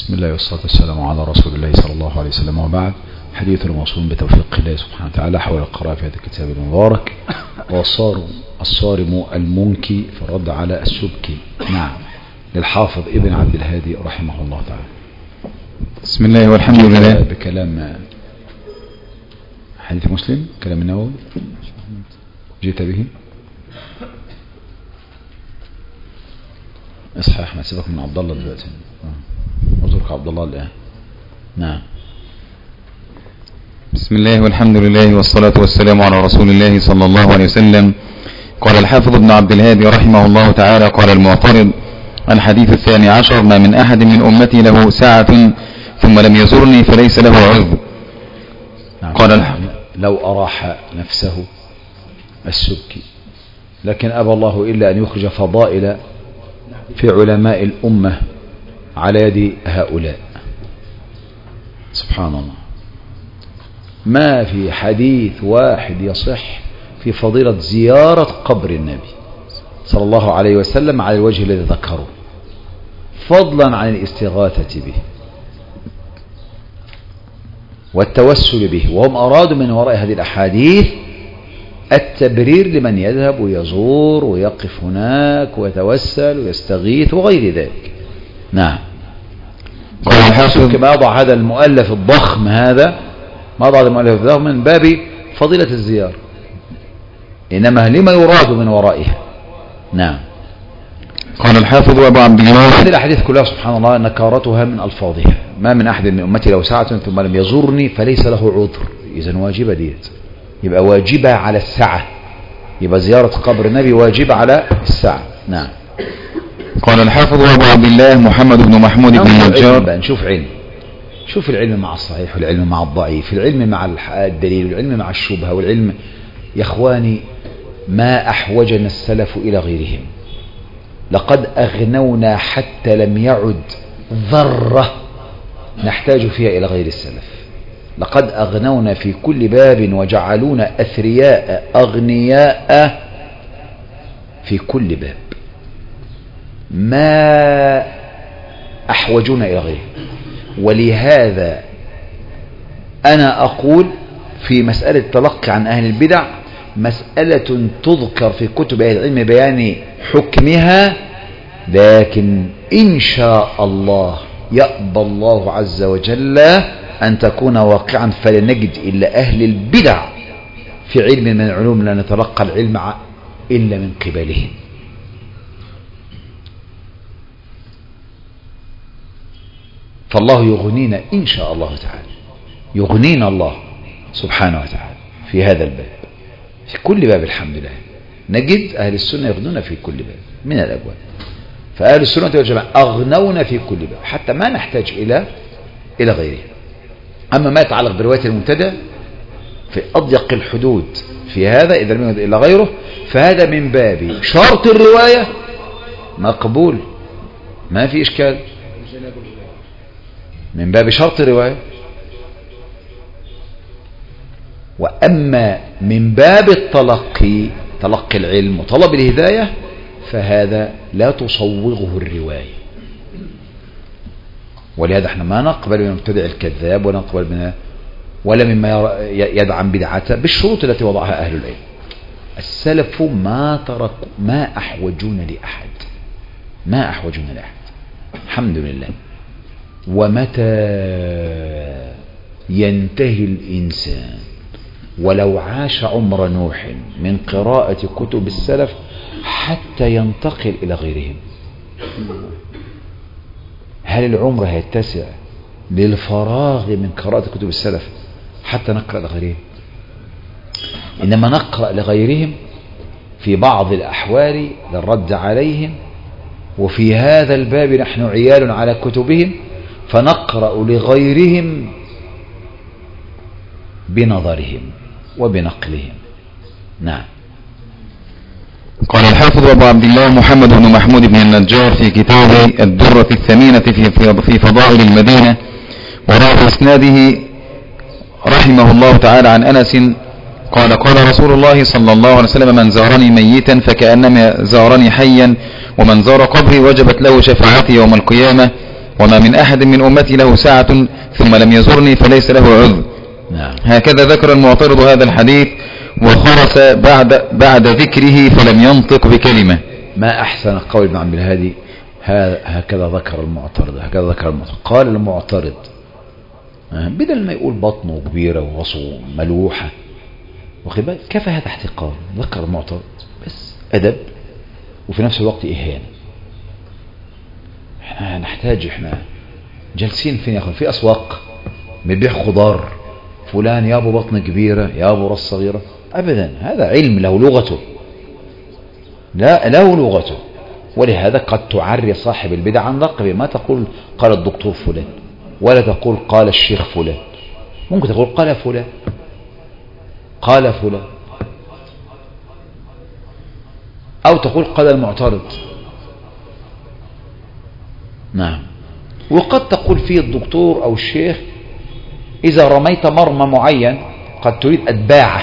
بسم الله والصلاة والسلام على رسول الله صلى الله عليه وسلم، وبعد. حديث الموصول بتوفيق الله سبحانه وتعالى حول القراءة في هذا الكتاب المبارك، الصارم المنكي في الرد على السبكي، نعم، للحافظ ابن عبد الهادي رحمه الله تعالى. بسم الله والحمد لله. بكلام حديث مسلم، كلام النووي جئت به. اصحى احمد، سيبك من عبد الله دلوقتي، اترك عبد الله الان. نعم. بسم الله والحمد لله والصلاة والسلام على رسول الله صلى الله عليه وسلم. قال الحافظ ابن عبد الهادي رحمه الله تعالى: قال المعترض: الحديث 12: ما من أحد من أمتي له ساعة ثم لم يزرني فليس له عذر. نعم. قال لو أراح نفسه السبكي، لكن أبى الله إلا أن يخرج فضائل في علماء الأمة على يد هؤلاء. سبحان الله، ما في حديث واحد يصح في فضيلة زيارة قبر النبي صلى الله عليه وسلم على الوجه الذي ذكره، فضلا عن الاستغاثة به والتوسل به. وهم أرادوا من وراء هذه الأحاديث التبرير لمن يذهب ويزور ويقف هناك ويتوسل ويستغيث وغير ذلك. نعم. كما يضع هذا المؤلف الضخم، هذا ما ضع المؤلف الضخم من باب فضيلة الزيارة، إنما لما يراد من ورائها. نعم. قال الحافظ أبو عبد الله: هذه الأحاديث كلها سبحان الله نكارتها من ألفاظها. ما من أحد من أمتي لو ساعة ثم لم يزورني فليس له عذر. إذن واجبة ديت، يبقى واجبة على السعة، يبقى زيارة قبر النبي واجبة على السعة. نعم. قال الحافظ أبو عبد الله محمد بن محمود بن النجار: نشوف علم، شوف العلم مع الصحيح والعلم مع الضعيف، العلم مع الدليل والعلم مع الشبهة والعلم. يا اخواني، ما أحوجنا السلف إلى غيرهم، لقد أغنونا حتى لم يعد ذرة نحتاج فيها إلى غير السلف. لقد أغنونا في كل باب وجعلونا أثرياء أغنياء في كل باب، ما أحوجنا إلى غيره. ولهذا أنا أقول في مسألة التلقي عن أهل البدع مسألة تذكر في كتب أهل العلم بيان حكمها، لكن إن شاء الله يأبى الله عز وجل أن تكون واقعا، فلا نجد إلا أهل البدع في علم من العلوم لا نتلقى العلم إلا من قبلهم. فالله يغنينا إن شاء الله تعالى، يغنينا الله سبحانه وتعالى في هذا الباب، في كل باب. الحمد لله نجد أهل السنة يغنون في كل باب من الأبواب. فأهل السنة والجماعة أغنونا في كل باب حتى ما نحتاج إلى غيره. أما ما يتعلق برواية المبتدع في أضيق الحدود في هذا، إذا لم يوجد إلا غيره، فهذا من باب شرط الرواية مقبول، ما في إشكال، من باب شرط الرواية. وأما من باب تلقي العلم وطلب الهداية، فهذا لا تصوغه الرواية. ولهذا احنا ما نقبل من المبتدع الكذاب، ولا نقبل ولا مما يدعم بدعته بالشروط التي وضعها أهل العلم. السلف ما أحوجون لأحد، ما أحوجون لأحد، الحمد لله. ومتى ينتهي الإنسان ولو عاش عمر نوح من قراءة كتب السلف حتى ينتقل إلى غيرهم؟ هل العمر هيتسع للفراغ من قراءة كتب السلف حتى نقرأ لغيرهم؟ إنما نقرأ لغيرهم في بعض الأحوال للرد عليهم، وفي هذا الباب نحن عيال على كتبهم، فنقرأ لغيرهم بنظرهم وبنقلهم. نعم. قال الحافظ أبو عبد الله محمد بن محمود بن النجار في كتابه الدرة الثمينة في فضائل المدينة، وراء إسناده رحمه الله تعالى عن أنس قال: قال رسول الله صلى الله عليه وسلم: من زارني ميتا فكأنما زارني حيا، ومن زار قبري وجبت له شفاعتي يوم القيامة. وما من أحد من أمتي له ساعة ثم لم يزرني فليس له عذر. نعم. هكذا ذكر المعترض هذا الحديث وخرس بعد ذكره فلم ينطق بكلمة. ما أحسن قول ابن عبد الهادي، هكذا ذكر المعترض. قال المعترض بدل ما يقول بطنه كبيرة وغصه ملوحة، واخد بالك، كفى هذا احتقار. ذكر المعترض بس أدب وفي نفس الوقت إهانة. احنا نحتاج، احنا جالسين فين يا اخوان؟ في أسواق بيبيع خضار، فلان يا ابو بطن كبيرة يا ابو راس صغيرة. أبدا، هذا علم له لغته، لا له لغته. ولهذا قد تعري صاحب البدع عن لقبه. ما تقول قال الدكتور فلان، ولا تقول قال الشيخ فلان. ممكن تقول قال فلان، قال فلان، أو تقول قال المعترض. نعم. وقد تقول فيه الدكتور أو الشيخ إذا رميت مرمى معين قد تريد أتباعه،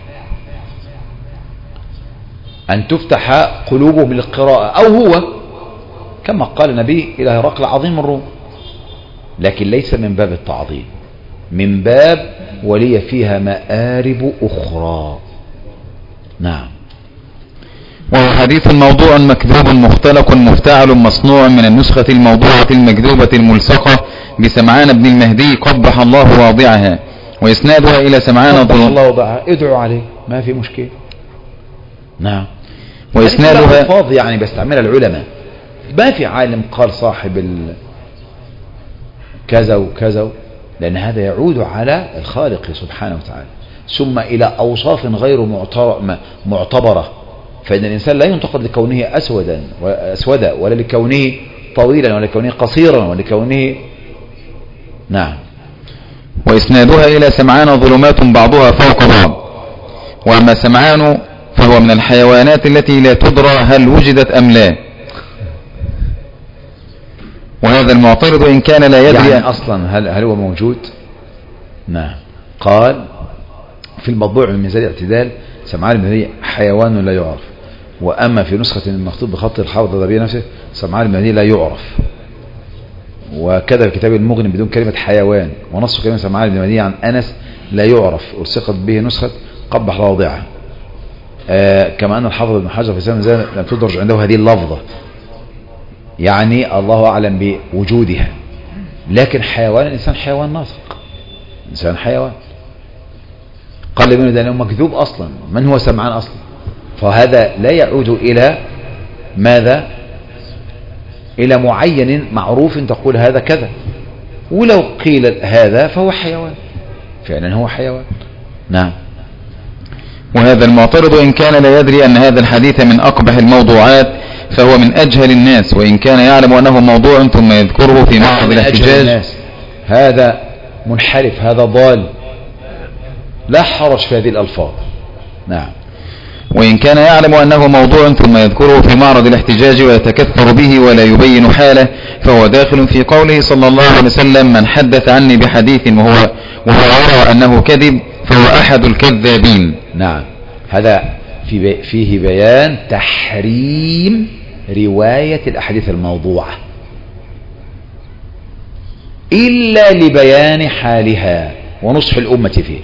أن تفتح قلوبهم للقراءة، أو هو كما قال النبي إلى هرقل عظيم الروم، لكن ليس من باب التعظيم، من باب ولي فيها مآرب أخرى. نعم. وهو حديث موضوع مكذوب مختلق مفتعل مصنوع من النسخة الموضوعة المكذوبة الملصقة بسمعان بن المهدي قبح الله واضعها، وإسنادها إلى سمعان قبح الله واضعها، ادعوا عليه ما في مشكلة. نعم. وإسنادها الفاظ يعني بيستعملها العلماء، ما في عالم قال صاحب كذا وكذا، لأن هذا يعود على الخالق سبحانه وتعالى، ثم إلى أوصاف غير معتبرة. فإن الإنسان لا ينتقد لكونه أسودا، ولا لكونه طويلا، ولا لكونه قصيرا، ولا لكونه. نعم. وإسنادها إلى سمعان ظلمات بعضها فوق بعض. وأما سمعان فهو من الحيوانات التي لا تدرى هل وجدت أم لا. وهذا المعترض إن كان لا يدري يعني أصلا هل هو موجود. نعم. قال في المطبوع من ميزان الاعتدال سمعان المهدي حيوان لا يعرف. وأما في نسخة مخطوط بخط الحافظ الذهبي نفسه سمعان المهدي لا يعرف. وكذا في كتاب المغني بدون كلمة حيوان، ونص كلمة سمعان المهدي عن أنس لا يعرف، ألصقت به نسخة قبح واضعها. كما أن الحافظ ابن حجر في سنة زي لم تدرج عنده هذه اللفظة، يعني الله أعلم بوجودها. لكن حيوان، الإنسان حيوان ناطق، إنسان حيوان. قال ابن ده مكذوب أصلا، من هو سمعان أصلا؟ فهذا لا يعود إلى ماذا؟ إلى معين معروف تقول هذا كذا. ولو قيل هذا فهو حيوان، فعلا هو حيوان. نعم. وهذا المعترض إن كان لا يدري أن هذا الحديث من أقبح الموضوعات فهو من أجهل الناس، وإن كان يعلم أنه موضوع ثم يذكره في معرض الاحتجاج هذا منحرف، هذا ضال، لا حرج في هذه الألفاظ. نعم. وإن كان يعلم أنه موضوع ثم يذكره في معرض الاحتجاج ويتكثر به ولا يبين حاله فهو داخل في قوله صلى الله عليه وسلم: من حدث عني بحديث وهو يرى أنه كذب فهو أحد الكذابين. نعم. هذا فيه بيان تحريم رواية الأحاديث الموضوعة إلا لبيان حالها ونصح الأمة فيه.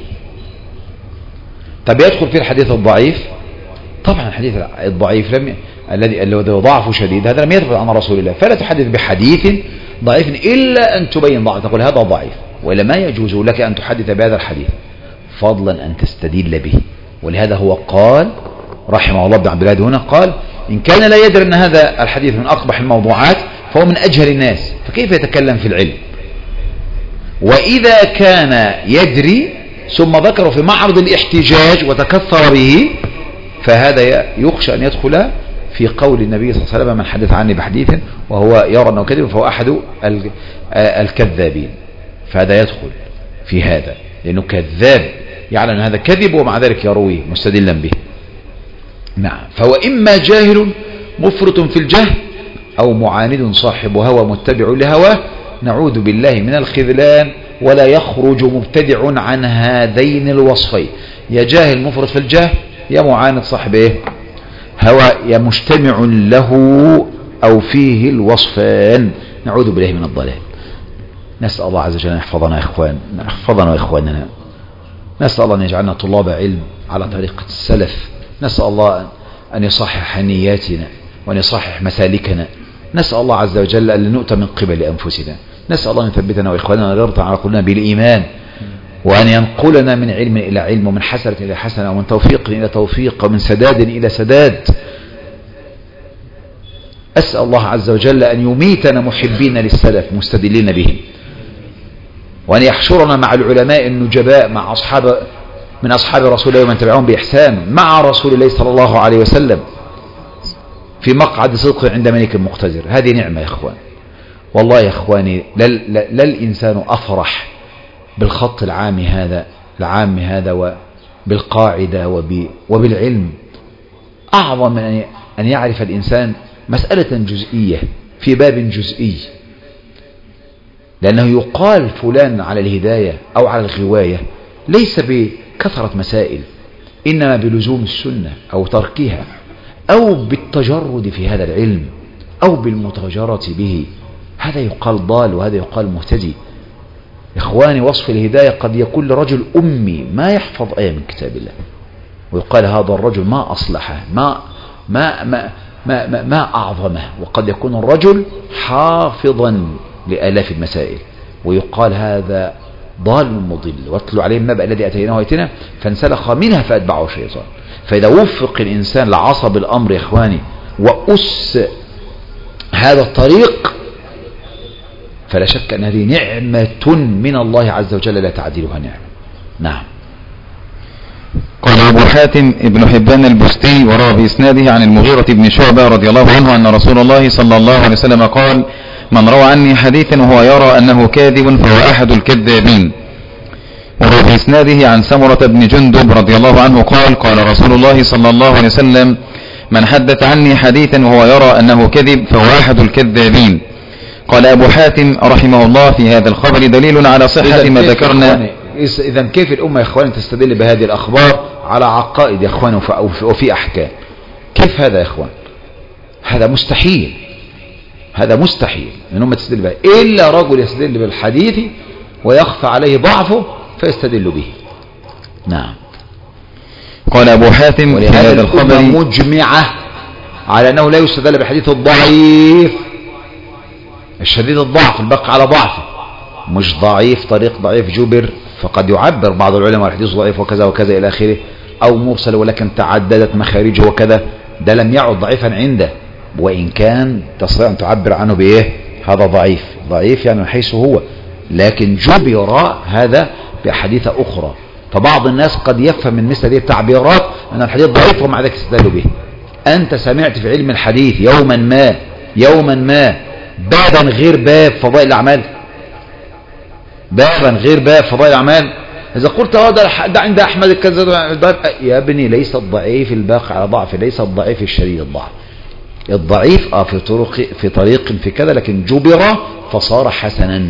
طب يدخل فيه الحديث الضعيف؟ طبعا الحديث الضعيف الذي ضعفه شديد هذا لم يثبت عن رسول الله، فلا تحدث بحديث ضعيف إلا أن تبين ضعف، تقول هذا ضعيف، ولا ما يجوز لك أن تحدث بهذا الحديث فضلا أن تستدل به. ولهذا هو قال رحمه الله ابن عبد الهادي هنا قال: إن كان لا يدري أن هذا الحديث من أقبح الموضوعات فهو من أجهل الناس، فكيف يتكلم في العلم؟ وإذا كان يدري ثم ذكره في معرض الاحتجاج وتكثر به فهذا يخشى أن يدخل في قول النبي صلى الله عليه وسلم: من حدث عني بحديث وهو يرى أنه كذب فهو أحد الكذابين. فهذا يدخل في هذا، لأنه كذاب يعلم أن هذا كذب ومع ذلك يرويه مستدلا به. نعم. فهو إما جاهل مفرط في الجهل أو معاند صاحب هوى متبع لهواه، نعوذ بالله من الخذلان. ولا يخرج مبتدع عن هذين الوصفين، يا جاهل مفرط في الجهل يا معاند صاحب هوى، يا مجتمع له أو فيه الوصفان. نعوذ بالله من الضلال. نسأل الله عز وجل أن يحفظنا وإخواننا. نسأل الله أن يجعلنا طلاب علم على طريقة السلف. نسأل الله أن يصحح نياتنا وأن يصحح مسالكنا. نسأل الله عز وجل أن نؤتى من قبل أنفسنا. نسأل الله أن يثبتنا وإخواننا ويرضى على قلوبنا بالإيمان، وأن ينقلنا من علم إلى علم، ومن حسنة إلى حسنة، ومن توفيق إلى توفيق، ومن سداد إلى سداد. أسأل الله عز وجل أن يميتنا محبين للسلف مستدلين به، وأن يحشرنا مع العلماء النجباء من أصحاب رسول الله ومن تبعهم بإحسان مع رسول الله صلى الله عليه وسلم في مقعد صدق عند ملك مقتدر. هذه نعمة يا إخوان. والله يا إخواني لا الإنسان أفرح بالخط العام هذا وبالقاعدة وبالعلم أعظم من أن يعرف الإنسان مسألة جزئية في باب جزئي، لأنه يقال فلان على الهداية أو على الغواية ليس بكثرة مسائل، إنما بلزوم السنة أو تركها، أو بالتجرد في هذا العلم، أو بالمتاجرة به. هذا يقال ضال وهذا يقال مهتدي. إخواني، وصف الهداية قد يكون لرجل أمي ما يحفظ آية من كتاب الله، ويقال هذا الرجل ما أصلحه ما أعظمه، وقد يكون الرجل حافظا لآلاف المسائل، ويقال هذا ضال مضل. واتلو عليهم النبأ الذي أتيناه آياتنا فانسلخ منها فأتبعه الشيطان. فإذا وفق الإنسان لعصب الأمر يا إخواني وأس هذا الطريق، فلا شك أن هذه نعمة من الله عز وجل لا تعدلها نعمة. نعم. قال أبو حاتم ابن حبان البستي وروى بإسناده عن المغيرة بن شعبة رضي الله عنه أن رسول الله صلى الله عليه وسلم قال: من روى عني حديثا وهو يرى أنه كاذب فهو أحد الكذابين. وروى بإسناده عن سمرة بن جندب رضي الله عنه قال: قال رسول الله صلى الله عليه وسلم: من حدث عني حديثا وهو يرى أنه كذب فهو أحد الكذابين. قال أبو حاتم رحمه الله: في هذا الخبر دليل على صحة ما ذكرنا. إذن كيف الأمة يا إخواني تستدل بهذه الأخبار على عقائد يا إخواني وفي أحكام؟ كيف هذا يا إخوان؟ هذا مستحيل، هذا مستحيل أن الأمة تستدل بها، إلا رجل يستدل بالحديث ويخفى عليه ضعفه فيستدل به. نعم. قال أبو حاتم: في هذا الخبر مجمعة على أنه لا يستدل بالحديث الضعيف الشديد الضعف البقى على ضعفه، مش ضعيف طريق ضعيف جبر، فقد يعبر بعض العلماء الحديث ضعيف وكذا وكذا إلى آخره، أو مرسل ولكن تعددت مخارجه وكذا، ده لم يعد ضعيفا عنده، وإن كان تستطيع أن تعبر عنه بإيه؟ هذا ضعيف يعني من حيث هو، لكن جبر هذا بأحاديث أخرى. فبعض الناس قد يفهم من مثل هذه التعبيرات أن الحديث ضعيف ومع ذلك استدل به. أنت سمعت في علم الحديث يوما ما بابا غير باب فضائل الأعمال، بابا غير باب فضائل الأعمال. إذا قلت ده عند أحمد كذا يا ابني، ليس الضعيف الباقي على ضعف، ليس الضعيف الشديد الضعف. الضعيف في طريق في كذا لكن جبر فصار حسنا،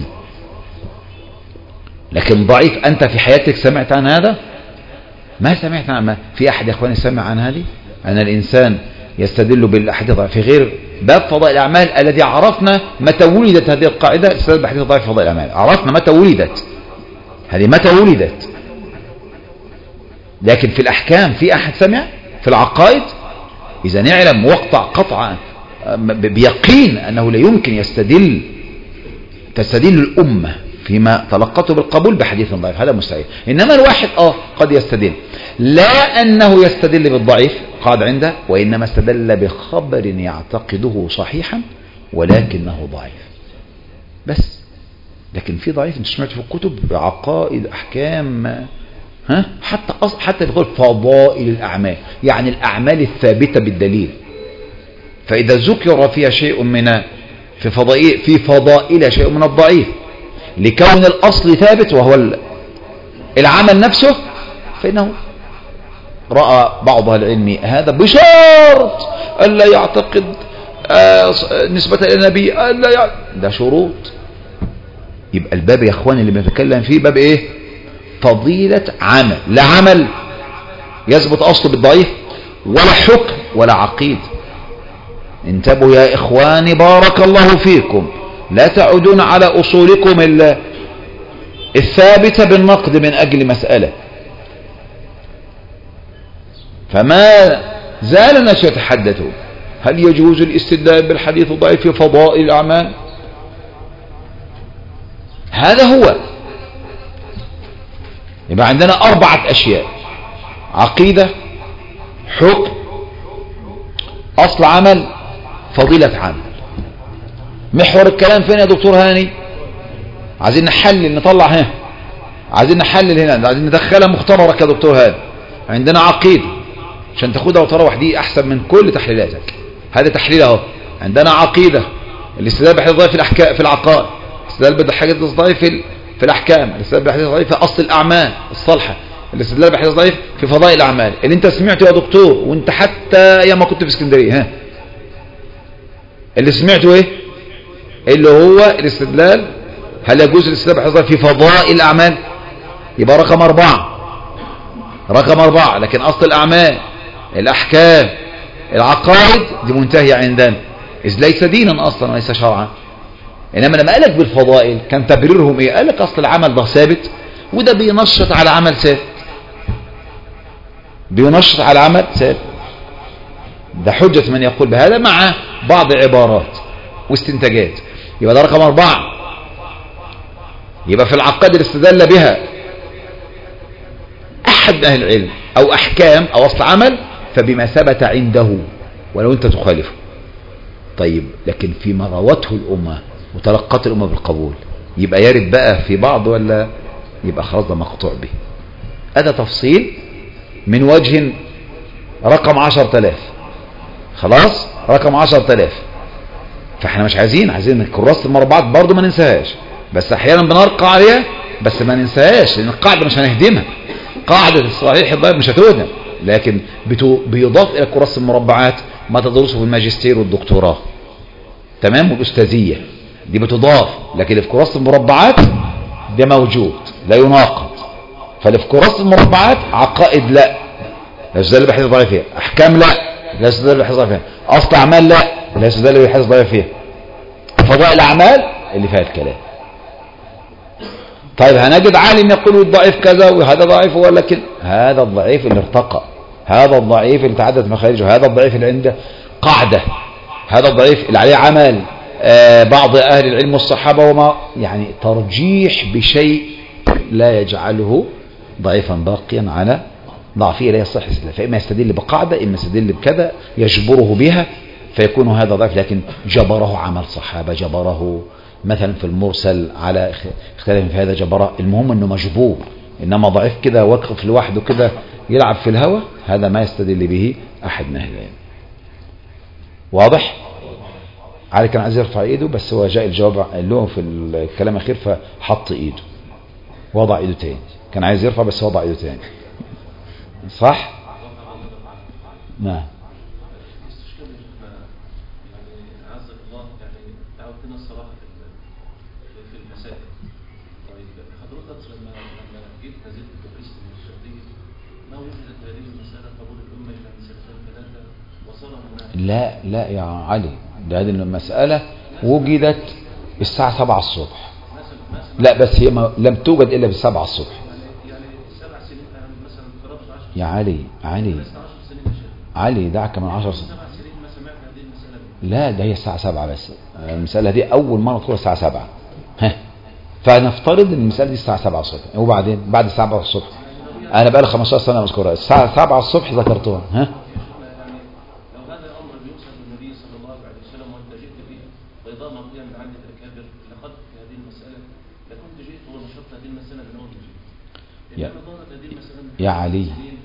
لكن ضعيف أنت في حياتك سمعت عن هذا؟ ما سمعت عن في أحد يا أخواني سمع عن هذه؟ أن الإنسان يستدل بالأحاديث في غير باب فضائل الأعمال الذي عرفنا متى ولدت هذه القاعدة. الاستدلال بحديث ضعيف فضائل الأعمال عرفنا متى ولدت، هذه متى ولدت، لكن في الأحكام في أحد سمع؟ في العقائد إذا نعلم وقطع قطعا بيقين أنه لا يمكن تستدل الأمة فيما تلقته بالقبول بحديث ضعيف، هذا مستحيل. إنما الواحد قد يستدل، لا أنه يستدل بالضعيف قاعد عنده، وإنما استدل بخبر يعتقده صحيحا ولكنه ضعيف بس. لكن في ضعيف انت سمعت في الكتب عقائد أحكام، حتى يقول فضائل الأعمال، يعني الأعمال الثابتة بالدليل. فإذا ذكر فيها شيء في فضائل شيء من الضعيف لكون الأصل ثابت وهو العمل نفسه، فإنه رأى بعض العلم هذا بشرط ألا يعتقد نسبة إلى النبي، ده شروط. يبقى الباب يا اخواني اللي بنتكلم فيه باب ايه؟ فضيلة عمل، لا عمل يثبت أصله بالضعيف ولا حكم ولا عقيد. انتبهوا يا إخواني بارك الله فيكم، لا تعودون على أصولكم الثابتة بالنقد من أجل مسألة. فما زال الناس يتحدثون هل يجوز الاستدلال بالحديث الضعيف في فضائل الأعمال؟ هذا هو. يبقى عندنا 4 أشياء: عقيدة، حكم، أصل عمل، فضيلة عمل. محور الكلام فين يا دكتور هاني؟ عايزين نحلل، نطلع عايزين نحلل هنا، عايزين ندخلها مختبرك يا دكتور هاني. عندنا عقيدة عشان تاخدها وتروح، دي أحسن من كل تحليلاتك. هذا تحليل اهو. عندنا عقيدة، الاستدلال بحديث الضعيف في العقائد، الاستدلال بحديث الضعيف في الأحكام، الاستدلال بحديث الضعيف في أصل الأعمال الصالحة، الاستدلال بحديث الضعيف في فضائل الأعمال. اللي انت سمعته يا دكتور وانت حتى ايام ما كنت في اسكندرية، اللي سمعته ايه؟ اللي هو الاستدلال، هل يجوز الاستدلال بحديث الضعيف في فضائل الأعمال؟ يبقى رقم 4. رقم 4. لكن أصل الأعمال، الأحكام، العقائد دي منتهية عندنا، إذ ليس دينا أصلا وليس شرعا. إنما لما قالك بالفضائل كان تبريرهم إيه؟ قالك أصل العمل ده ثابت، وده بينشط على عمل ثابت، بينشط على عمل ثابت. ده حجة من يقول بهذا مع بعض عبارات واستنتاجات. يبقى ده رقم 4. يبقى في العقائد الاستدلال بها أحد أهل العلم أو أحكام أو أصل عمل فبما ثبت عنده ولو أنت تخالفه. طيب لكن فيما روته الأمة وتلقت الأمة بالقبول يبقى يرد بقى في بعض ولا يبقى خلاص ده مقطوع به. هذا تفصيل من وجه. رقم 10,000 خلاص، رقم 10,000. فاحنا مش عايزين كراسة المربعات برضو ما ننساهاش، بس احيانا بنرقى عليها بس ما ننساهاش، لان القاعدة مش هنهدمها. قاعدة الصحيح الضعيف مش هتهدم، لكن بيضاف الى كراسة المربعات ما تدرسه في الماجستير والدكتوراه، تمام، والأستاذية دي بتضاف. لكن اللي في كراسة المربعات ده موجود لا يناقض. فاللي في كراسة المربعات عقائد لا يستدل بحديث ضعيف فيها، احكام لا يستدل بحديث ضعيف فيها، اصل اعمال لا يستدل بحديث ضعيف فيها، فضائل الاعمال اللي فيها الكلام. طيب هنجد عالم يقول الضعيف كذا وهذا ضعيف، ولكن هذا الضعيف اللي ارتقى، هذا الضعيف اللي تعدت مخارجه، هذا الضعيف اللي عنده قاعدة، هذا الضعيف اللي عليه عمل بعض أهل العلم والصحابة وما يعني ترجيح بشيء لا يجعله ضعيفا باقيا على ضعفه لا يصح استدلال. فإما يستدل بقاعدة، إما يستدل بكذا يجبره بها فيكون هذا ضعيف، لكن جبره عمل صحابة، جبره مثلا في المرسل على اختلاف في هذا جبره، المهم انه مجبور. انما ضعيف كده وقف لوحده كده يلعب في الهوى، هذا ما يستدل به احد من اهل العلم. واضح؟ علي كان عايز يرفع ايده بس هو جاء الجواب له في الكلام الاخير فحط ايده، وضع ايده تاني. كان عايز يرفع بس وضع ايده تاني. صح؟ نعم. لا يا علي، ده هذه المسألة وجدت الساعة 7 الصبح. لا بس هي لم توجد إلا في 7 الصبح. يا علي دعك من 10 سنين. لا ده هي الساعة 7 بس. المسألة دي أول مرة تقول الساعة 7. فنفترض ان المسألة دي الساعة 7 الصبح، وبعدين بعد الساعة 7 الصبح أنا بقى لي 15 سنة مذكورها، الساعة 7 الصبح ذكرتوها. يا علي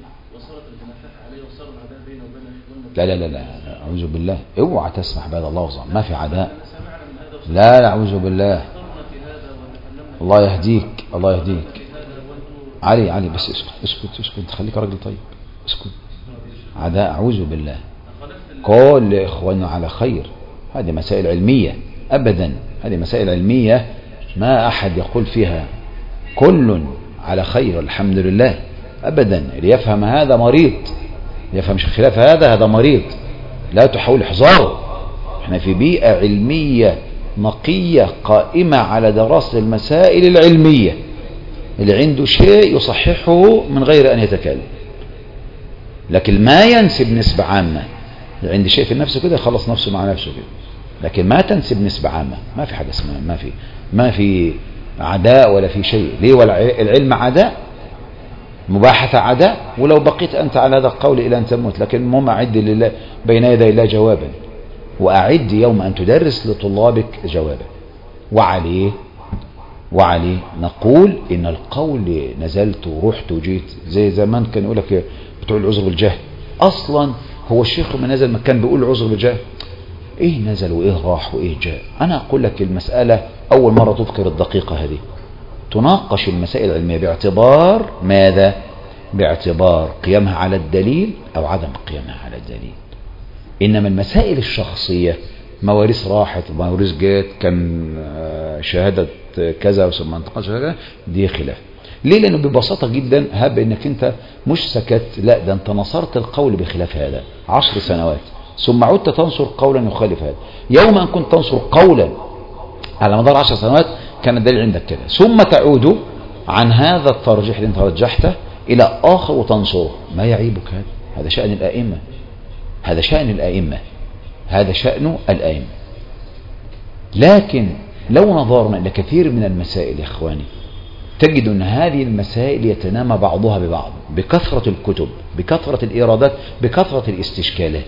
لا أعوذ بالله، اوعى تسمح بهذا اللفظ، ما في عداء. لا أعوذ بالله، الله يهديك الله يهديك. علي بس اسكت خليك راجل طيب، اسكت. عداء أعوذ بالله، كل إخواننا على خير، هذه مسائل علمية أبدا، هذه مسائل علمية ما أحد يقول فيها كل على خير الحمد لله أبدا. اللي يفهم هذا مريض، يفهم خلاف هذا مريض، لا تحاول حذاره. احنا في بيئة علمية نقية قائمة على دراسة المسائل العلمية، اللي عنده شيء يصححه من غير أن يتكلم. لكن ما ينسب نسبة عامة، اللي عنده شيء في نفسه كده يخلص نفسه مع نفسه كده، لكن ما تنسب نسبة عامة. ما في حاجة اسمها، ما في عداء ولا في شيء. ليه؟ ولا العلم عداء، مباحثة عداء. ولو بقيت أنت على هذا القول إلى أن تموت، لكن المهم أعد لله بين يدي الله جوابا، وأعد يوم أن تدرس لطلابك جوابا. وعليه نقول إن القول نزلت ورحت وجيت، زي زمان كان يقول لك بتوع العذر بالجهل. أصلا هو الشيخ ما نزل ما كان بيقول العذر بالجهل؟ إيه نزل وإيه راح وإيه جاء؟ أنا أقول لك المسألة أول مرة تذكر الدقيقة هذه، تناقش المسائل العلمية باعتبار ماذا؟ باعتبار قيامها على الدليل أو عدم قيامها على الدليل. إنما المسائل الشخصية، مواريث راحت ومواريث جات، كان شهادة كذا ثم انتقال شهادة، دي خلاف. ليه؟ لأنه ببساطة جدا هب إنك أنت مش سكت، لا ده أنت نصرت القول بخلاف هذا 10 سنوات، ثم عدت تنصر قولا يخالف هذا. يوم أن كنت تنصر قولا على مدار 10 سنوات كان الدليل عندك كده، ثم تعود عن هذا الترجيح اللي انت رجحته إلى آخر وتنصره. ما يعيبك هذا؟ هذا شأن الآئمة، هذا شأن الآئمة، هذا شأن الآئمة. لكن لو نظرنا إلى كثير من المسائل يا إخواني، تجد أن هذه المسائل يتنامى بعضها ببعض بكثرة الكتب، بكثرة الإيرادات، بكثرة الاستشكالات،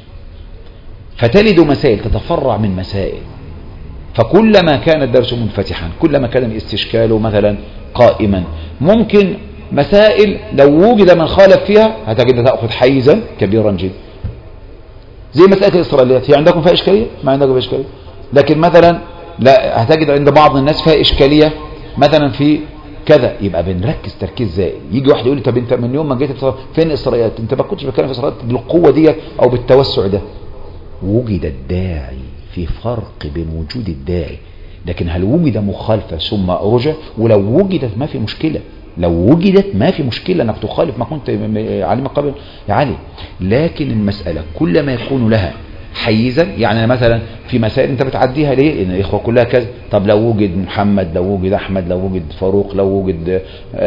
فتلد مسائل تتفرع من مسائل. فكلما كان الدرس منفتحا كلما كان الاستشكال مثلا قائما. ممكن مسائل لو وجد من خالف فيها هتجد تأخذ حيزا كبيرا جدا، زي مسألة الإسرائيليات. هي عندكم فيها إشكالية؟ ما عندكم فيها إشكالية. لكن مثلا لا، هتجد عند بعض الناس فيها إشكالية مثلا في كذا، يبقى بنركز تركيز زائد. يجي واحد يقول لي طب انت من يوم ما جيت فين الإسرائيليات؟ انت ما كنتش بتكلم في الإسرائيليات بالقوة دي او بالتوسع ده. وجد الداعي، في فرق بين وجود الداعي، لكن هل وجد مخالفة ثم رجع؟ ولو وجدت ما في مشكلة، لو وجدت ما في مشكلة انك تخالف ما كنت عليه من قبل يا علي. لكن المسألة كل ما يكون لها حيزا، يعني مثلا في مسائل انت بتعديها ليه؟ ان الاخوة كلها كذا. طب لو وجد محمد، لو وجد احمد، لو وجد فاروق، لو وجد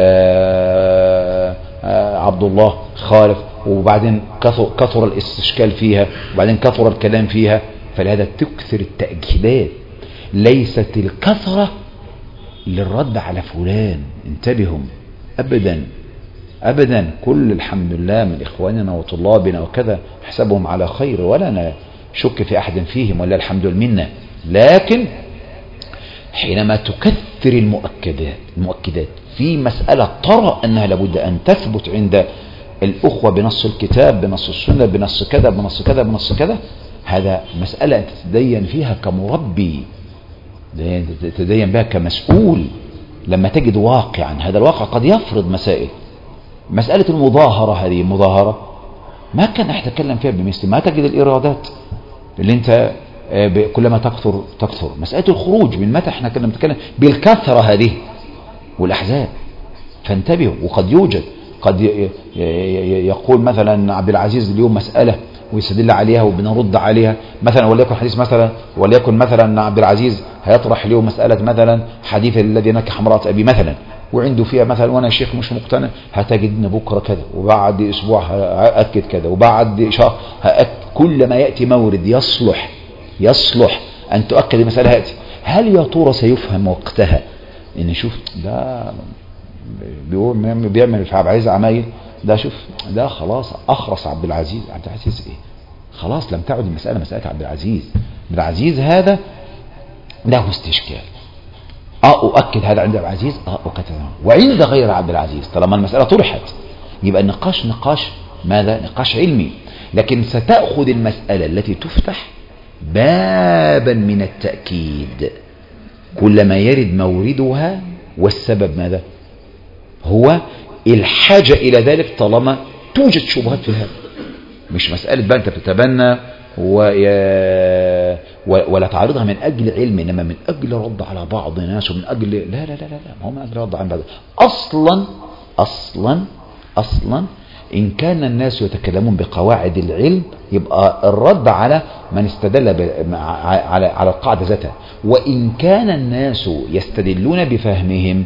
عبد الله خالف، وبعدين كثر الاستشكال فيها، وبعدين كثر الكلام فيها، فلهذا تكثر التأكيدات. ليست الكثرة للرد على فلان، انتبهوا أبدا أبدا. كل الحمد لله من إخواننا وطلابنا وكذا حسبهم على خير، ولا نشك في أحد فيهم، ولا الحمد لله. لكن حينما تكثر المؤكدات في مسألة ترى أنها لابد أن تثبت عند الأخوة بنص الكتاب، بنص السنة، بنص كذا بنص كذا بنص كذا، هذا مسألة أنت تتدين فيها كمربي، تتدين بها كمسؤول. لما تجد واقعا، هذا الواقع قد يفرض مسائل. مسألة المظاهرة، هذه المظاهرة ما كان أحد يتكلم فيها بمثل ما تجد الإيرادات اللي أنت كلما تكثر. مسألة الخروج من متى احنا كنا نتكلم بالكثرة هذه والأحزاب، فانتبهوا. وقد يوجد، قد يقول مثلا عبد العزيز اليوم مسألة ويستدل عليها وبنرد عليها مثلا، وليكن حديث مثلا، وليكن مثلا عبد العزيز هيطرح اليوم مسألة مثلا حديث الذي نكح امرأة أبي مثلا، وعنده فيها مثلا وانا شيخ مش مقتنع، هتجدنا بكرة كذا، وبعد اسبوع هأكد كذا، وبعد شهر هأكد. كل ما يأتي مورد يصلح أن تؤكد المسألة هاتي. هل يا ترى سيفهم وقتها ان شوف ده بيعمل في عبد العزيز عمايل، ده شوف ده خلاص أخرس عبد العزيز ايه، خلاص لم تعد المسألة مسألة عبد العزيز هذا له استشكال. أؤكد هذا عند عبد العزيز، أؤكد وعند غير عبد العزيز. طالما المسألة طرحت يبقى النقاش ماذا؟ نقاش علمي. لكن ستأخذ المسألة التي تفتح بابا من التأكيد كلما يرد موردها، والسبب ماذا؟ هو الحاجة إلى ذلك، طالما توجد شبهات في هذا. مش مسألة بقى أنت بتتبنى ولا تعرضها من أجل علم، إنما من أجل رد على بعض الناس، ومن أجل لا ما هو من أجل رد على بعض. أصلا إن كان الناس يتكلمون بقواعد العلم يبقى الرد على من استدل على القاعدة ذاتها. وإن كان الناس يستدلون بفهمهم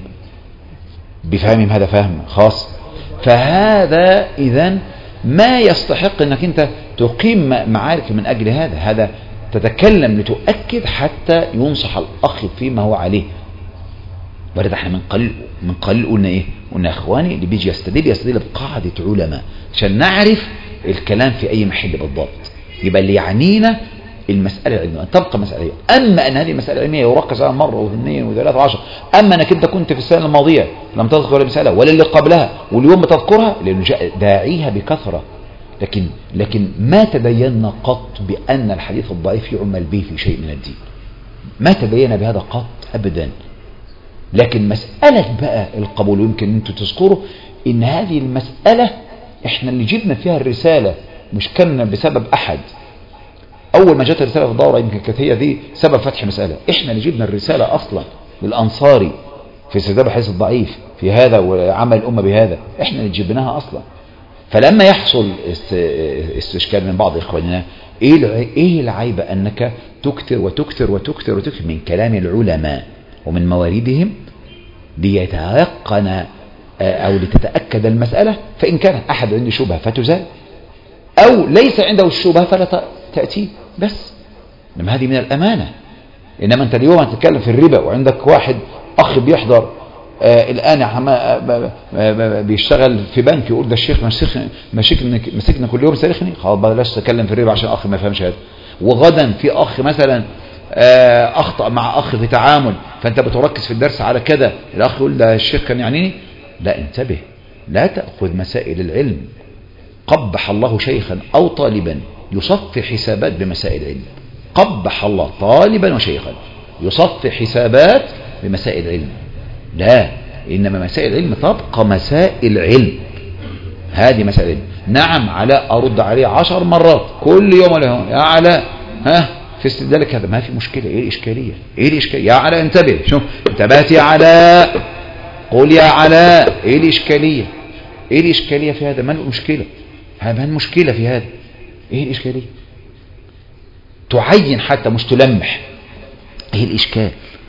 هذا فهم خاص، فهذا إذن ما يستحق أنك أنت تقيم معارك من أجل هذا تتكلم لتؤكد حتى ينصح الأخ فيما هو عليه. ولذا احنا من قليل قلنا ايه؟ قلنا يا اخواني اللي بيجي يستدل بقاعدة علماء عشان نعرف الكلام في اي محل بالضبط. يبقى اللي يعنينا المسألة العلمية أن تبقى مسألة علمية. أما أن هذه مسألة علمية يركز على مرة واثنين وثلاثة وعشر، أما أنك أنت كنت في السنة الماضية لم تذكر ولا مسألة ولا اللي قبلها واليوم بتذكرها لأنه جاء داعيها بكثرة، لكن ما تبين قط بأن الحديث الضعيف يعمل به في شيء من الدين، ما تبين بهذا قط أبدا. لكن مسألة بقى القبول يمكن أنتم تذكروا إن هذه المسألة إحنا اللي جبنا فيها الرسالة، مش كان بسبب أحد. أول ما جت الرسالة في الدورة يمكن كانت هي دي سبب فتح مسألة، إحنا اللي جبنا الرسالة أصلا للأنصاري في استخدام الحديث الضعيف في هذا وعمل الأمة بهذا، إحنا اللي جبناها أصلا. فلما يحصل استشكال من بعض إخواننا إيه العيب أنك تكثر وتكثر وتكثر وتكثر من كلام العلماء ومن مواردهم ليتيقن أو لتتأكد المسألة، فإن كان أحد عنده شبهة فتزال أو ليس عنده الشبهة فلا تأتي بس. إنما هذه من الأمانة. إنما أنت اليوم هتتكلم في الربا وعندك واحد أخ بيحضر الآن بيشتغل في بنك يقول ده الشيخ مسكنا كل يوم سارخني، خلاص بلاش أتكلم في الربا عشان أخ ما يفهمش هذا. وغدا في أخ مثلا أخطأ مع أخ في تعامل فأنت بتركز في الدرس على كده، الأخ يقول ده الشيخ كان يعنيني. لا، انتبه، لا تأخذ مسائل العلم. قبح الله شيخا أو طالبا يصفي حسابات بمسائل العلم. قبح الله طالبا وشيخا يصفي حسابات بمسائل العلم. لا، إنما مسائل العلم تبقى مسائل علم. هذه مسائل علم. نعم علاء أرد عليه 10 مرات كل يوم له يا علاء في استدلالك هذا ما في مشكلة. ايه الإشكالية؟ يا علاء انتبه، شوف انتبهت يا علاء، قول يا علاء ايه الإشكالية؟ ايه الإشكالية في هذا؟ ما المشكلة؟ ما المشكلة في هذا؟ ايه الإشكالية؟ تعين حتى مش تلمح. ايه الإشكال؟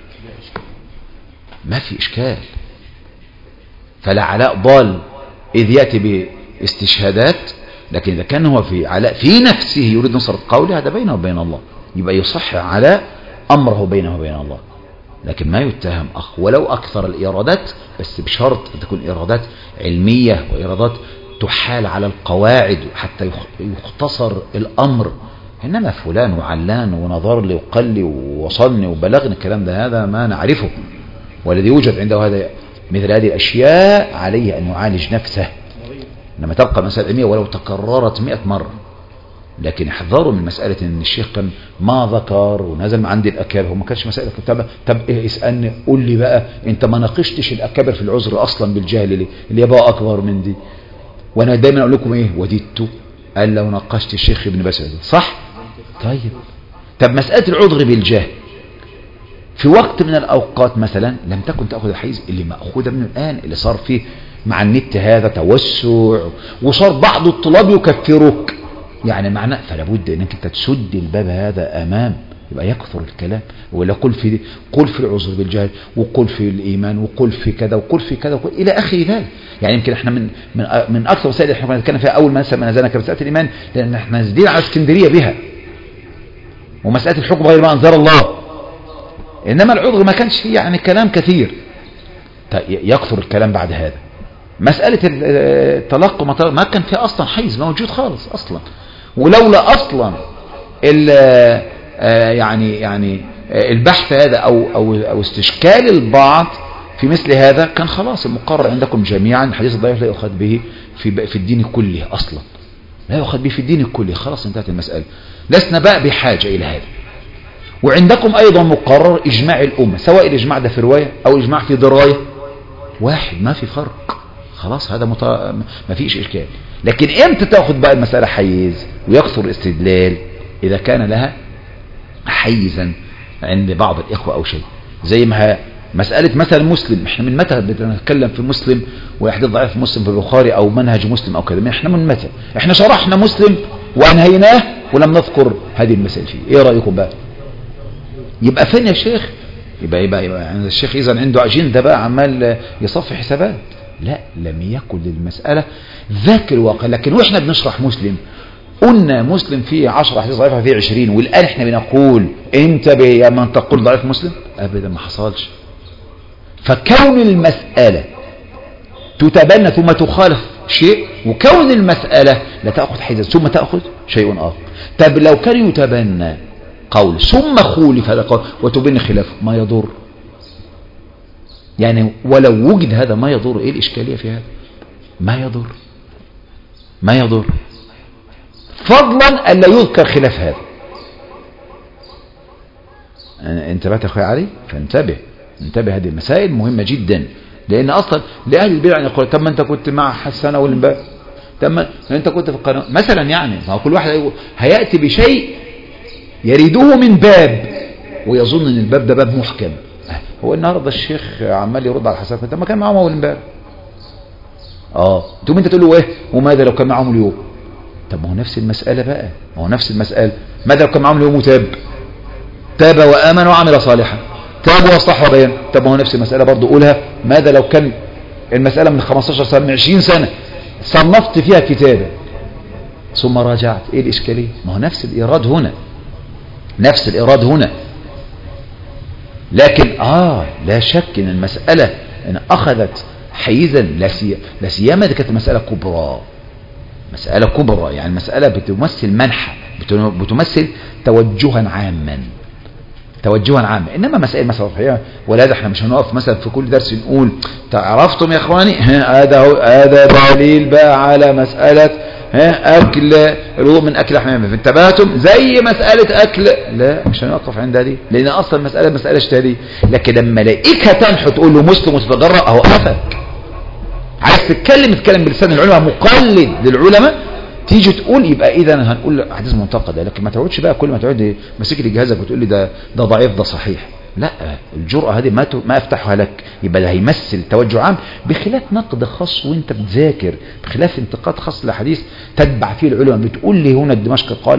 ما في إشكال. فلا علاء ضال إذ يأتي باستشهادات، لكن إذا كان هو في علاء في نفسه يريد نصرة قوله هذا بينه وبين الله، يبقى يصح علاء أمره بينه وبين الله. لكن ما يتهم أخ ولو أكثر الإيرادات، بس بشرط أن تكون إيرادات علمية وإيرادات تحال على القواعد حتى يختصر الأمر. إنما فلان وعلان ونظر لي وقال لي ووصلني وبلغني الكلام ده هذا ما نعرفه، والذي يوجد عنده هذا مثل هذه الأشياء عليه أن يعالج نفسه. لما تبقى مسألة علمية ولو تكررت 100 مرة، لكن احذروا من مسألة ان الشيخ كان ما ذكر ونزل عندي الأكابر، هو ما كانش مسألة طب إيه اسألني قول لي بقى انت ما ناقشتش الأكابر في العذر أصلا بالجهل ليه؟ اللي يبقى أكبر من دي. وأنا دايما أقول لكم ايه وديدت قال لو ناقشت الشيخ ابن باز صح. طب مسألة العذر بالجهل في وقت من الأوقات مثلا لم تكن تأخذ الحيز اللي مأخوذة منه الآن، اللي صار فيه مع النت هذا توسع وصار بعض الطلاب يكفرك، يعني معناه فلا بد انك انت تسد الباب هذا امام، يبقى يكثر الكلام. ولا قل في العذر بالجهل، وقل في الايمان، وقل في كذا، وقل في كذا، وقل الى اخر ذلك. يعني يمكن احنا من اكثر مسائل احنا كنا نتكلم فيها اول ما نزلنا كمساله الايمان، لان احنا نازلين على اسكندريه بها، ومساله الحكم غير ما انزل الله. انما العذر ما كانش فيه يعني كلام كثير. طيب يكثر الكلام بعد هذا. مسألة التلقي ما كان فيها أصلا حيز موجود خالص أصلا، ولولا أصلا يعني البحث هذا أو استشكال البعض في مثل هذا كان خلاص المقرر عندكم جميعا الحديث الضعيف لا يؤخذ به في الدين كله أصلا، لا يؤخذ به في الدين كله، خلاص انتهت المسألة. لسنا بقى بحاجة إلى هذا. وعندكم أيضا مقرر إجماع الأمة، سواء الإجماع ده في رواية أو إجماع في دراية واحد، ما في فرق، خلاص هذا ما فيش إشكال. لكن امتى تأخذ بقى المسألة حيز ويكثر الاستدلال؟ إذا كان لها حيزا عند بعض الإخوة أو شيء، زي ما مسألة مثلا مسلم، احنا من متى بنتكلم في مسلم وحديث ضعيف في مسلم في البخاري او منهج مسلم او كذا؟ احنا من متى؟ احنا شرحنا مسلم وانهيناه ولم نذكر هذه المسائل فيه. ايه رأيكم بقى؟ يبقى فين يا شيخ؟ يبقى يعني الشيخ اذا عنده اجنده بقى عمال يصفي حسابات. لا، لم يكن للمسألة ذاك الواقع. لكن واحنا بنشرح مسلم قلنا مسلم فيه 10 احاديث ضعيفه فيه 20، والان احنا بنقول انت يا من تقول ضعيف مسلم؟ ابدا، ما حصلش. فكون المسألة تتبنى ثم تخالف شيء، وكون المسألة لا تأخذ حيزا ثم تأخذ شيء آخر. طب لو كان يتبنى قول ثم خولف هذا القول وتبنى خلافه، ما يضر يعني؟ ولو وجد هذا ما يضر. ايه الإشكالية في هذا؟ ما يضر فضلا أن لا يذكر خلاف هذا. انتبهت يا أخوي علي؟ فانتبه هذه المسائل مهمة جدا. لأن أصلا لأهل البدع يقول طب ما أنت كنت مع حسنة والإنباء، طب ما أنت كنت في القناة مثلا. يعني ما كل واحد هيأتي بشيء يريده من باب ويظن أن الباب ده باب محكم. هو النهارده الشيخ عمال يرد على الحسنة، طب ما كان معهم أول إنباء. تقوم أنت تقول له إيه؟ وماذا لو كان معهم اليوم؟ طب ما هو نفس المسألة بقى، ماذا لو كان معهم اليوم وتاب وآمن وعمل صالحا، تاب واصلح وبين؟ طب ما هو نفس المسألة برضو قولها. ماذا لو كان المسألة من 15 سنة من 20 سنة صنفت فيها كتابا ثم راجعت؟ ايه الإشكالية؟ ما هو نفس الإيراد هنا. لكن لا شك ان المسألة ان اخذت حيزا لا سيما اذا كانت مسألة كبرى، يعني مسألة بتمثل منحى، بتمثل توجها عاما. انما مسائل مثلا صحيحه. ولهذا احنا مش هنقف مثلا في كل درس نقول تعرفتم يا اخواني هذا دليل بقى على مساله اكل الوضوء من اكل احنا انتبهتم زي مساله اكل. لا، مش هنقف عند دي، لان اصلا مساله اجتهاديه. لكن لما الاقيك هتنحو تقول له مسلم وتتجرأ، اوقفك. عايز تتكلم بلسان العلماء، مقلد للعلماء، تيجي تقول يبقى اذا هنقول حديث منتقد. لكن ما تقعدش بقى كل ما تقعد ماسك لي جهازك وتقول لي ده ضعيف ده صحيح. لا، الجرأة هذه ما افتحها لك. يبقى ده هيمثل توجه عام بخلاف نقد خاص وانت بتذاكر، بخلاف انتقاد خاص لحديث تتبع فيه العلماء. بتقول لي هنا الدمشقي قال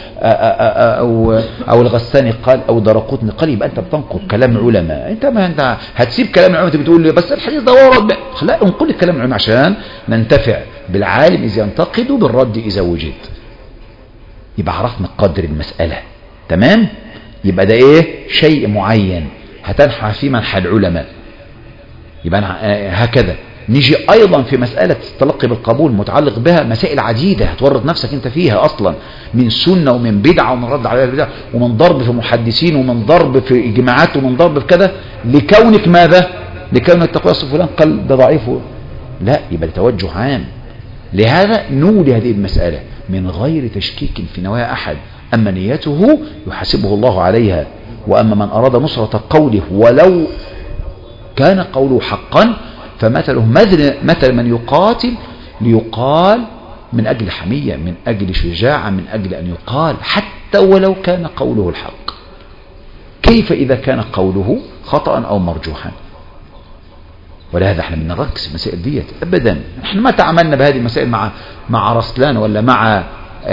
او الغساني قال او درقطني قال، يبقى انت بتنقد كلام علماء. انت هتسيب كلام العلماء بتقول لي بس الحديث ده ورد. لا، انقل الكلام العلماء عشان ننتفع بالعالم إذا ينتقد وبالرد إذا وجد. يبقى عرفنا قدر المسألة. تمام؟ يبقى ده ايه؟ شيء معين هتنحى في منحى العلماء. يبقى هكذا نيجي ايضا في مسألة التلقي بالقبول متعلق بها مسائل عديدة هتورط نفسك انت فيها اصلا، من سنة ومن بدعة ومن رد على البدع ومن ضرب في محدثين ومن ضرب في اجماعات ومن ضرب في كذا، لكونك ماذا؟ لكونك تقول اصل فلان قال ده ضعيف. لا، يبقى ده توجه عام. لهذا نولي هذه المسألة من غير تشكيك في نوايا أحد. أما نيته يحاسبه الله عليها. وأما من أراد نصرة قوله ولو كان قوله حقا فمثله مثل من يقاتل ليقال من أجل حمية، من أجل شجاعة، من أجل أن يقال حتى ولو كان قوله الحق. كيف إذا كان قوله خطأ أو مرجوحا؟ ولهذا احنا بنركز المسائل ديت ابدا. احنا ما تعاملنا بهذه المسائل مع رسلان ولا مع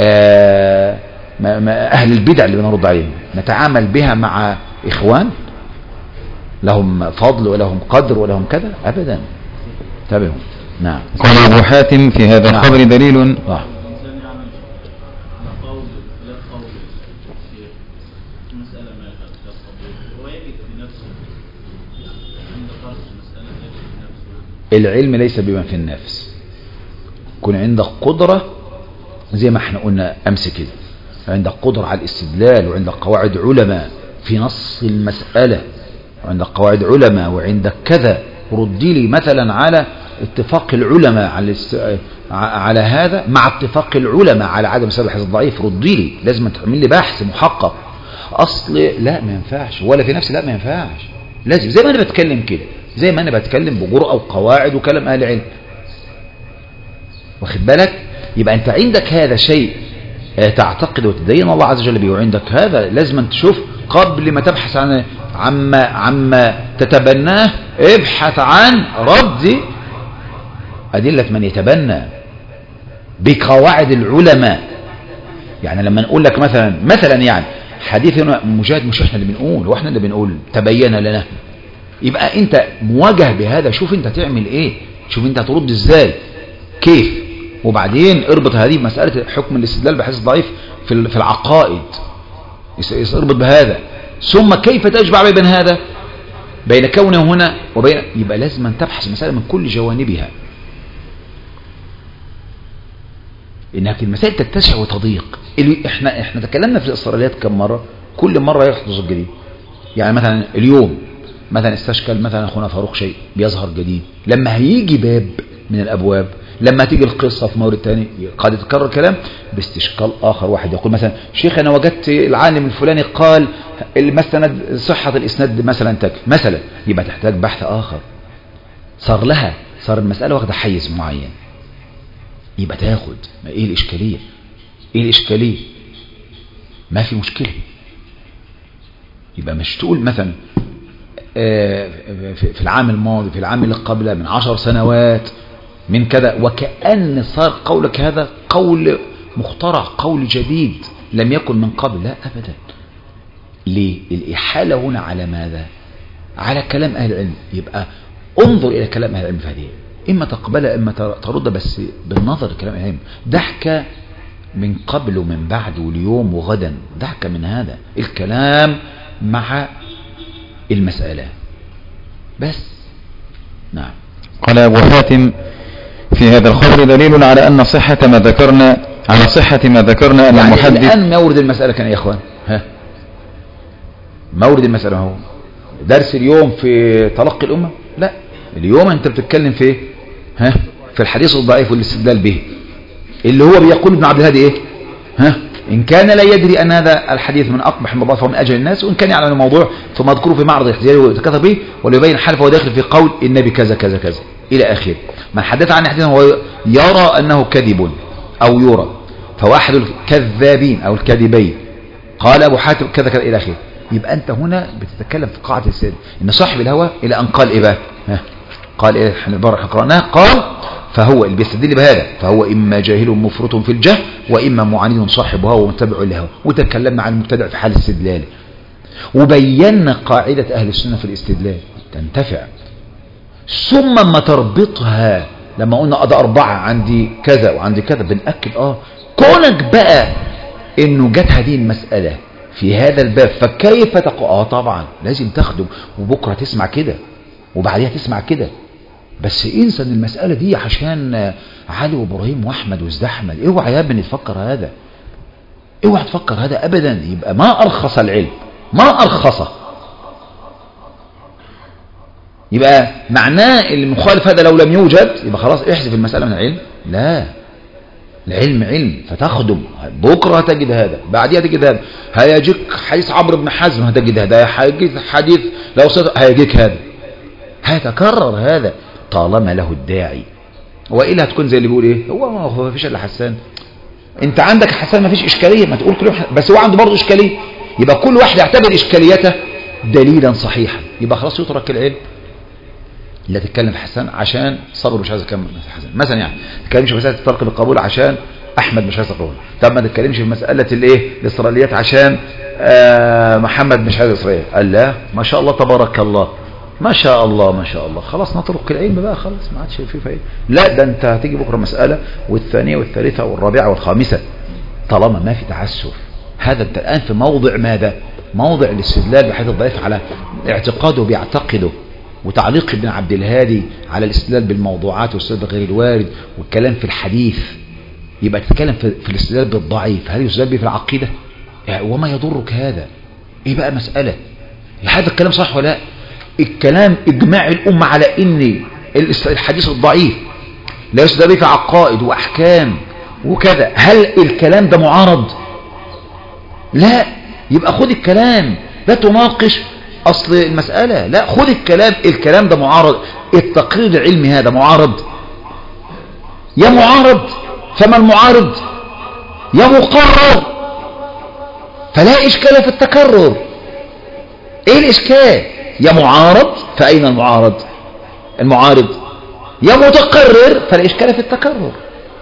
اهل البدع اللي بنرد عليهم. نتعامل بها مع اخوان لهم فضل ولهم قدر ولهم كذا ابدا. انتبهوا. نعم. قال ابو حاتم في هذا الخبر دليل. العلم ليس بما في النفس. كن عندك قدرة زي ما احنا قلنا امس كده، عندك قدرة على الاستدلال وعندك قواعد علماء في نص المسألة وعندك قواعد علماء وعندك كذا، ردي لي مثلا على اتفاق العلماء على هذا مع اتفاق العلماء على عدم سبب الحديث الضعيف. ردي لي، لازم تعمل لي بحث محقق. اصل لا ما ينفعش، ولا في نفسي لا ما ينفعش. لازم زي ما انا بتكلم كده، زي ما انا بتكلم بجرأة وقواعد وكلام اهل علم. واخد بالك؟ يبقى انت عندك هذا شيء تعتقد وتدين الله عز وجل به، وعندك هذا لازم تشوف قبل ما تبحث عن عما تتبناه، ابحث عن رد أدلة من يتبنى بقواعد العلماء. يعني لما نقول لك مثلا يعني حديث مجاهد، مش احنا اللي بنقول، هو احنا اللي بنقول تبين لنا، يبقى انت مواجه بهذا، شوف انت تعمل ايه، شوف انت هترد ازاي، كيف، وبعدين اربط هذه بمسألة حكم الاستدلال بحيث ضعيف في العقائد، اربط بهذا، ثم كيف تجمع بين هذا، بين كونه هنا وبين، يبقى لازم أن تبحث المسألة من كل جوانبها، انك المسائل تتسع وتضيق. احنا تكلمنا في الاسرائيليات كم مرة، كل مرة يحدث الجديد. يعني مثلا اليوم مثلا استشكل مثلا اخونا فاروق شيء بيظهر جديد، لما هيجي باب من الابواب، لما تيجي القصة في مورد تاني قد يتكرر كلام باستشكال اخر، واحد يقول مثلا شيخ انا وجدت العالم الفلاني قال المستند صحة الاسناد مثلا تكفي مثلا، يبقى تحتاج بحث اخر، صار المسألة واخدة حيز معين، يبقى تاخد ايه الاشكالية، ما في مشكلة. يبقى مش تقول مثلا في العام الماضي، في العام اللي قبله من 10 سنوات من كذا، وكأن صار قولك هذا قول مخترع، قول جديد لم يكن من قبل، لا أبدا. ليه؟ الإحالة هنا على ماذا؟ على كلام أهل العلم. يبقى انظر إلى كلام أهل العلم في هذه، إما تقبلها إما ترد، بس بالنظر لكلام أهل العلم. ضحك من قبل ومن بعد واليوم وغدا، ضحك من هذا الكلام مع المسألة بس. نعم. قال أبو حاتم في هذا الخبر دليل على أن صحة ما ذكرنا أن يعني المحدث. الآن مورد المسألة كان يا إخوان، مورد المسألة هو درس اليوم في تلقي الأمة؟ لا، اليوم أنت بتتكلم في في الحديث الضعيف والاستدلال به، اللي هو بيقول ابن عبد الهادي إن كان لا يدري أن هذا الحديث من أقبح المضاف ومن أجل الناس، وإن كان يعلم الموضوع ثم يذكره في معرض احتجاجه ويتكثر به وليبين حلفه وداخل في قول النبي كذا كذا كذا إلى آخره. من حدث عن حديث هو يرى أنه كذب أو يرى فهو أحد الكذابين أو الكاذبين، قال أبو حاتم كذا كذا إلى آخره. يبقى أنت هنا بتتكلم في قاعدة السيد إن صاحب الهوى إلى أن قال إيه بقى؟ قال إيه؟ احنا البارح قرأناه، قال فهو اللي بيستدل بهذا فهو إما جاهل مفرط في الجهل وإما معاند صاحب هوى ومتبع لهوى. وتكلمنا عن المبتدع في حال استدلاله، وبينا قاعدة أهل السنة في الاستدلال تنتفع. ثم ما تربطها لما قلنا ده 4 عندي كذا وعندي كذا بنأكد كونك بقى إنه جت هذه المسألة في هذا الباب فكيف تقول طبعا لازم تخدم، وبكرة تسمع كده وبعديها تسمع كده، بس انسى ان المسألة دي عشان علي وابراهيم واحمد وازدحمل. اوعى يا ابني تفكر هذا، اوعى تفكر هذا ابدا. يبقى ما ارخص العلم، ما ارخصه. يبقى معناه المخالف هذا لو لم يوجد يبقى خلاص احذف المسألة من العلم. لا، العلم علم فتخدم، بكرة تجد هذا بعديها تجد هذا، هيجيك حديث عمرو بن حزم هتجد هذا، هيجيك حديث لو صدق هيجيك هذا، هيتكرر هذا طالما له الداعي، وإلا هتكون زي اللي بيقول ايه هو ما فيش الا حسان. انت عندك حسان ما فيش اشكاليه، ما تقول كل بس هو عنده برضه اشكاليه، يبقى كل واحد يعتبر اشكاليته دليلا صحيحا، يبقى خلاص يترك العلم. لا تتكلم في حسان عشان صبر مش عايز اكمل حسان مثلا، يعني ما تتكلمش في مساله الترك بالقبول عشان احمد مش عايز يقبل، طب ما تتكلمش في مساله الايه الاسرائيليات عشان محمد مش عايز اسرائيل. قال لا ما شاء الله تبارك الله ما شاء الله ما شاء الله، خلاص نترك العلم بقى، خلاص ما عادش فيه فايده. لا ده انت هتيجي بكره مساله والثانيه والثالثه والرابعه والخامسه طالما ما في تعسف. هذا انت الان في موضع ماذا؟ موضع الاستدلال بحيث الضعيف على اعتقاده بيعتقده، وتعليق ابن عبد الهادي على الاستدلال بالموضوعات والاستدلال غير الوارد والكلام في الحديث. يبقى تتكلم في الاستدلال بالضعيف، هل يستدل به في العقيده؟ يعني وما يضرك هذا؟ ايه بقى مساله هذا الكلام صح ولا لا؟ الكلام اجماع الامه على ان الحديث الضعيف لا يستدل به في عقائد واحكام وكذا. هل الكلام ده معارض؟ لا، يبقى خد الكلام، لا تناقش اصل المسألة، لا خد الكلام ده معارض. التقرير العلمي هذا معارض، يا معارض فما المعارض يا مقرر، فلا اشكال في التكرر. ايه الاشكال؟ يا معارض، فاين المعارض؟ المعارض يا متقرر، فالاشكال في التكرر.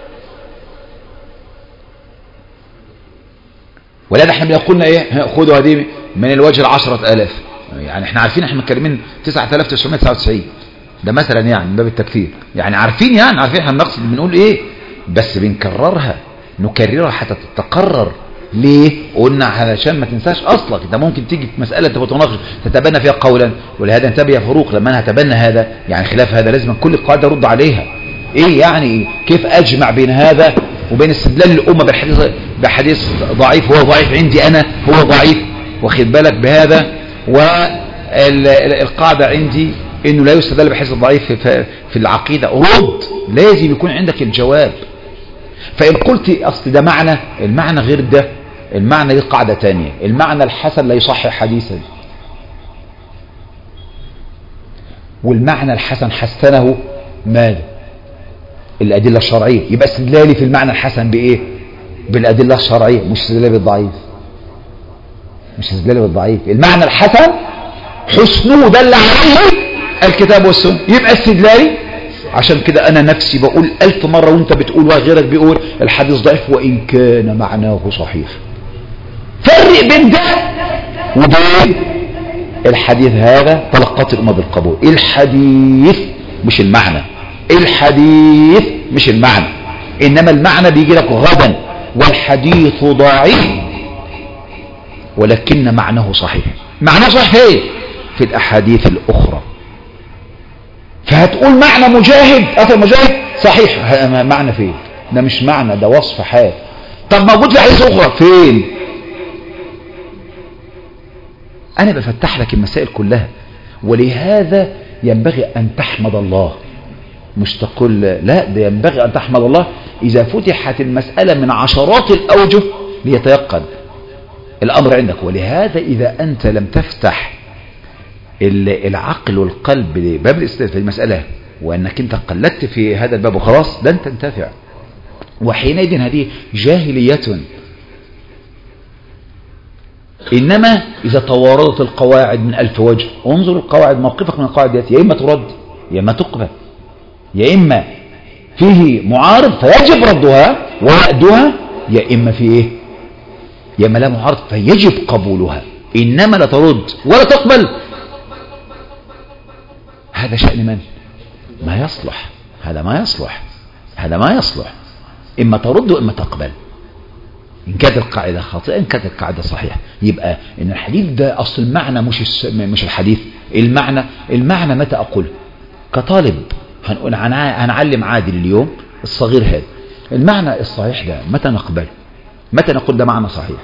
ولذا احنا بنقولنا ايه؟ خدوا هذه من الوجه 10,000. يعني احنا عارفين احنا متكلمين 9999 ده مثلا يعني من باب التكفير، يعني عارفين احنا بنقصد بنقول ايه، بس بنكررها نكررها حتى تتقرر. ليه؟ قلنا علشان ما تنساش اصلك. انت ممكن تيجي في مساله تبقى تناقش تتبنى فيها قولا، ولهذا انتبه يا فاروق لما انا هتبنى هذا يعني خلاف هذا لازم كل القاعده ارد عليها. ايه يعني كيف اجمع بين هذا وبين استدلال الامه بحديث ضعيف هو ضعيف عندي انا هو ضعيف، واخد بالك بهذا، والقاعده عندي انه لا يستدل بحديث ضعيف في العقيده. رد، لازم يكون عندك الجواب. فإن قلت أصل ده معنى، المعنى غير ده، المعنى دي قاعدة تانية. المعنى الحسن لا يصحح حديثا، والمعنى الحسن حسنه ماذا؟ الأدلة الشرعية. يبقى استدلالي في المعنى الحسن بإيه؟ بالأدلة الشرعية، مش استدلالي بالضعيف، مش استدلالي بالضعيف. المعنى الحسن حسنه دل عليه الكتاب والسنة، يبقى استدلالي. عشان كده أنا نفسي بقول 1000 مرة وانت بتقول وغيرك بيقول الحديث ضعيف وإن كان معناه صحيح. فرق بين ده وبين الحديث هذا تلقت الأمة بالقبول. الحديث مش المعنى، الحديث مش المعنى، إنما المعنى بيجي لك غدا. والحديث ضعيف ولكن معناه صحيح. معناه صحيح في الأحاديث الأخرى. فهتقول معنى مجاهد، أثر مجاهد صحيح، معنى فين؟ ده مش معنى، ده وصف حال. طب موجود في حديث أخرى فين؟ أنا بفتح لك المسائل كلها. ولهذا ينبغي أن تحمد الله، مش تقول لا، ده ينبغي أن تحمد الله إذا فتحت المسألة من عشرات الأوجه ليتيقن الأمر عندك. ولهذا إذا أنت لم تفتح العقل والقلب لباب الاستدلال في المسألة، وأنك أنت قلدت في هذا الباب وخلاص، لن تنتفع. وحينئذ هذه جاهلية. إنما إذا تواردت القواعد من 1000 وجه، انظر القواعد، موقفك من القواعد ديت يا إما ترد يا إما تقبل، يا إما فيه معارض فيجب ردها ورأدها، يا إما فيه إيه؟ يا إما لا معارض فيجب قبولها. إنما لا ترد ولا تقبل، هذا شأن من؟ ما يصلح، هذا ما يصلح، هذا ما يصلح. إما ترد وإما تقبل، إن كانت القاعدة خاطئة إن كانت القاعدة صحيحة. يبقى إن الحديث ده أصل المعنى مش الحديث. المعنى متى أقوله كطالب؟ هنقول هنعلم عادل اليوم الصغير هذا المعنى الصحيح ده متى نقبله؟ متى نقول ده معنى صحيح؟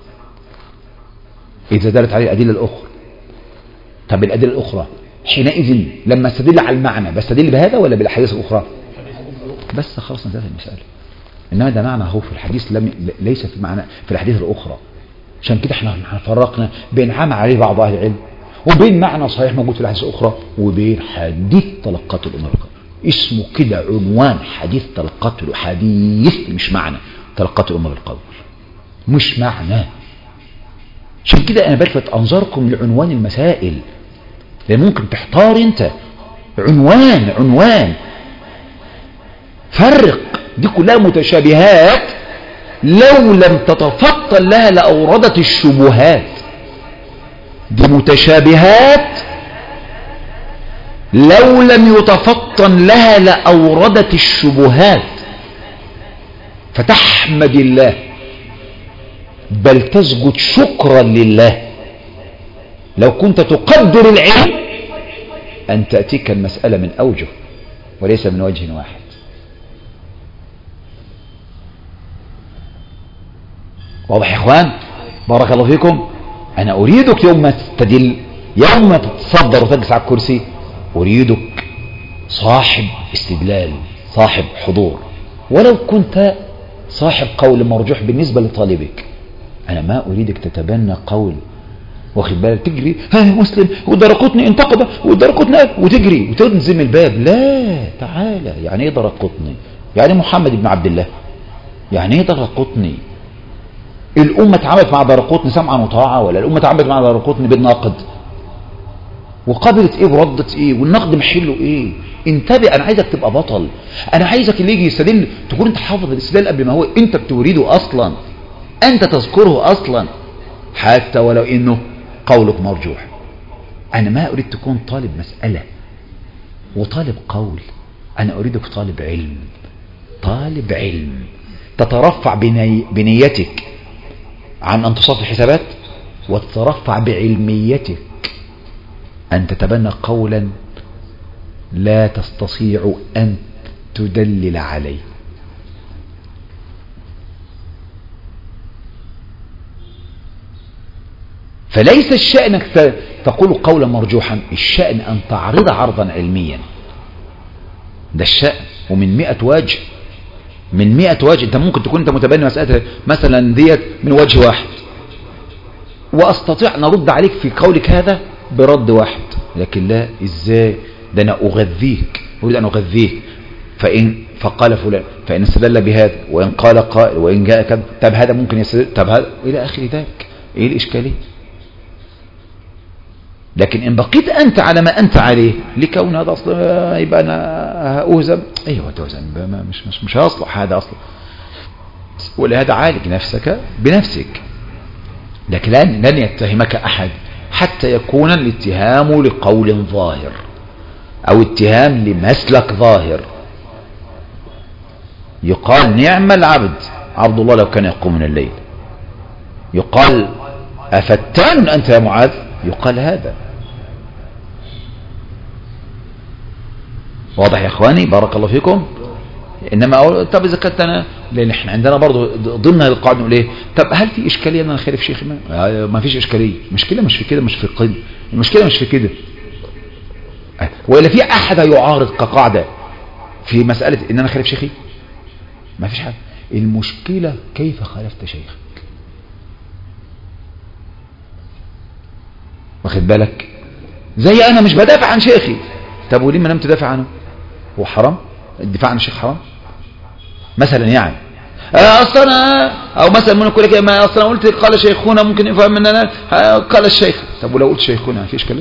إذا دلت عليه الأدلة الأخرى. طب الأدلة الأخرى حينئذ لما استدل على المعنى بستدل بهذا ولا بالأحاديث الأخرى؟ بس خلاص انتهت المسألة. إنما ده معنى هو في الحديث ليس في معنى في الأحاديث الأخرى. عشان كده احنا فرقنا بين عمل عليه بعض أهل العلم وبين معنى صحيح موجود في الأحاديث الأخرى وبين حديث تلقته الأمة بالقول. اسمه كده عنوان حديث تلقته، حديث مش معنى تلقته الأمة بالقول، مش معنى. عشان كده أنا بلفت أنظاركم لعنوان المسائل، لأن ممكن تحتار أنت. عنوان فرق، دي كلها متشابهات لو لم تتفطن لها لأوردت الشبهات. دي متشابهات لو لم يتفطن لها لأوردت الشبهات. فتحمد الله بل تسجد شكرا لله لو كنت تقدر العلم أن تأتيك المسألة من أوجه وليس من وجه واحد. واضح يا إخوان؟ بارك الله فيكم. أنا أريدك يوم ما تستدل، يوم ما تتصدر وتجلس على الكرسي، أريدك صاحب استدلال، صاحب حضور، ولو كنت صاحب قول مرجوح بالنسبة لطالبك. أنا ما أريدك تتبنى قول واخد بالك تجري ها مسلم ودرقطني انتقد ودرقطني وتجري وتنزم الباب. لا، تعالى. يعني ايه درقطني؟ يعني محمد بن عبد الله. يعني ايه درقطني؟ الأمة اتعاملت مع درقطني سمعا وطاعة ولا الأمة اتعاملت مع درقطني بالناقد؟ وقابلت ايه وردت ايه والنقد محله ايه. انتبه، انا عايزك تبقى بطل. انا عايزك اللي يجي يستدل تكون انت حافظ الاستدلال قبل ما هو انت بتريده اصلا، انت تذكره اصلا، حتى ولو انه قولك مرجوح. انا ما اريد تكون طالب مسألة وطالب قول، انا اريدك طالب علم. طالب علم تترفع بنيتك عن ان تصفي الحسابات، وتترفع بعلميتك ان تتبنى قولا لا تستطيع ان تدلل عليه. فليس الشأن انك تقول قولا مرجوحا، الشأن ان تعرض عرضا علميا. ده الشأن. ومن 100 وجه، من 100 وجه. انت ممكن تكون انت متبني مسألة مثلا ديت من وجه واحد، واستطيع ان ارد عليك في قولك هذا برد واحد، لكن لا، ازاي؟ ده انا اغذيك، اريد ان اغذيك. فقال فلان، فان استدل بهذا، وان قال قائل، وان جاء كذا، طب هذا ممكن يستدل، طب هذا الى اخر ذلك. ايه الاشكاليه؟ لكن ان بقيت انت على ما انت عليه لكون هذا اصلا يبقى انا هأوزم. ايوه توزم، مش هيصلح هذا اصلا. ولهذا عالج نفسك بنفسك. لكن لن يتهمك احد حتى يكون الاتهام لقول ظاهر او اتهام لمسلك ظاهر. يقال نعم العبد عبد الله لو كان يقوم من الليل. يقال أفتان أنت يا معاذ؟ يقال هذا. واضح يا اخواني؟ بارك الله فيكم. انما اقول طب اذا كنت انا، لان احنا عندنا برضو ضمن القاعده نقول ايه، طب هل في اشكاليه ان انا خالف شيخ؟ ما فيش اشكاليه. المشكله مش في كده، مش في القيد، المشكله مش في كده. ولا في احد يعارض كقاعده في مساله ان انا خالف شيخي؟ ما فيش حاجه. المشكله كيف خالفت شيخك. واخد بالك؟ زي انا مش بدافع عن شيخي، طب وليه ما لم تدافع عنه؟ هو حرام الدفاع عن الشيخ؟ حرام مثلا يعني. اصلا او مثلا من يقول لك ما اصلا قلت قال شيخنا، ممكن يفهم ان انا قال الشيخ. طب ولو قلت شيخنا في اشكاليه؟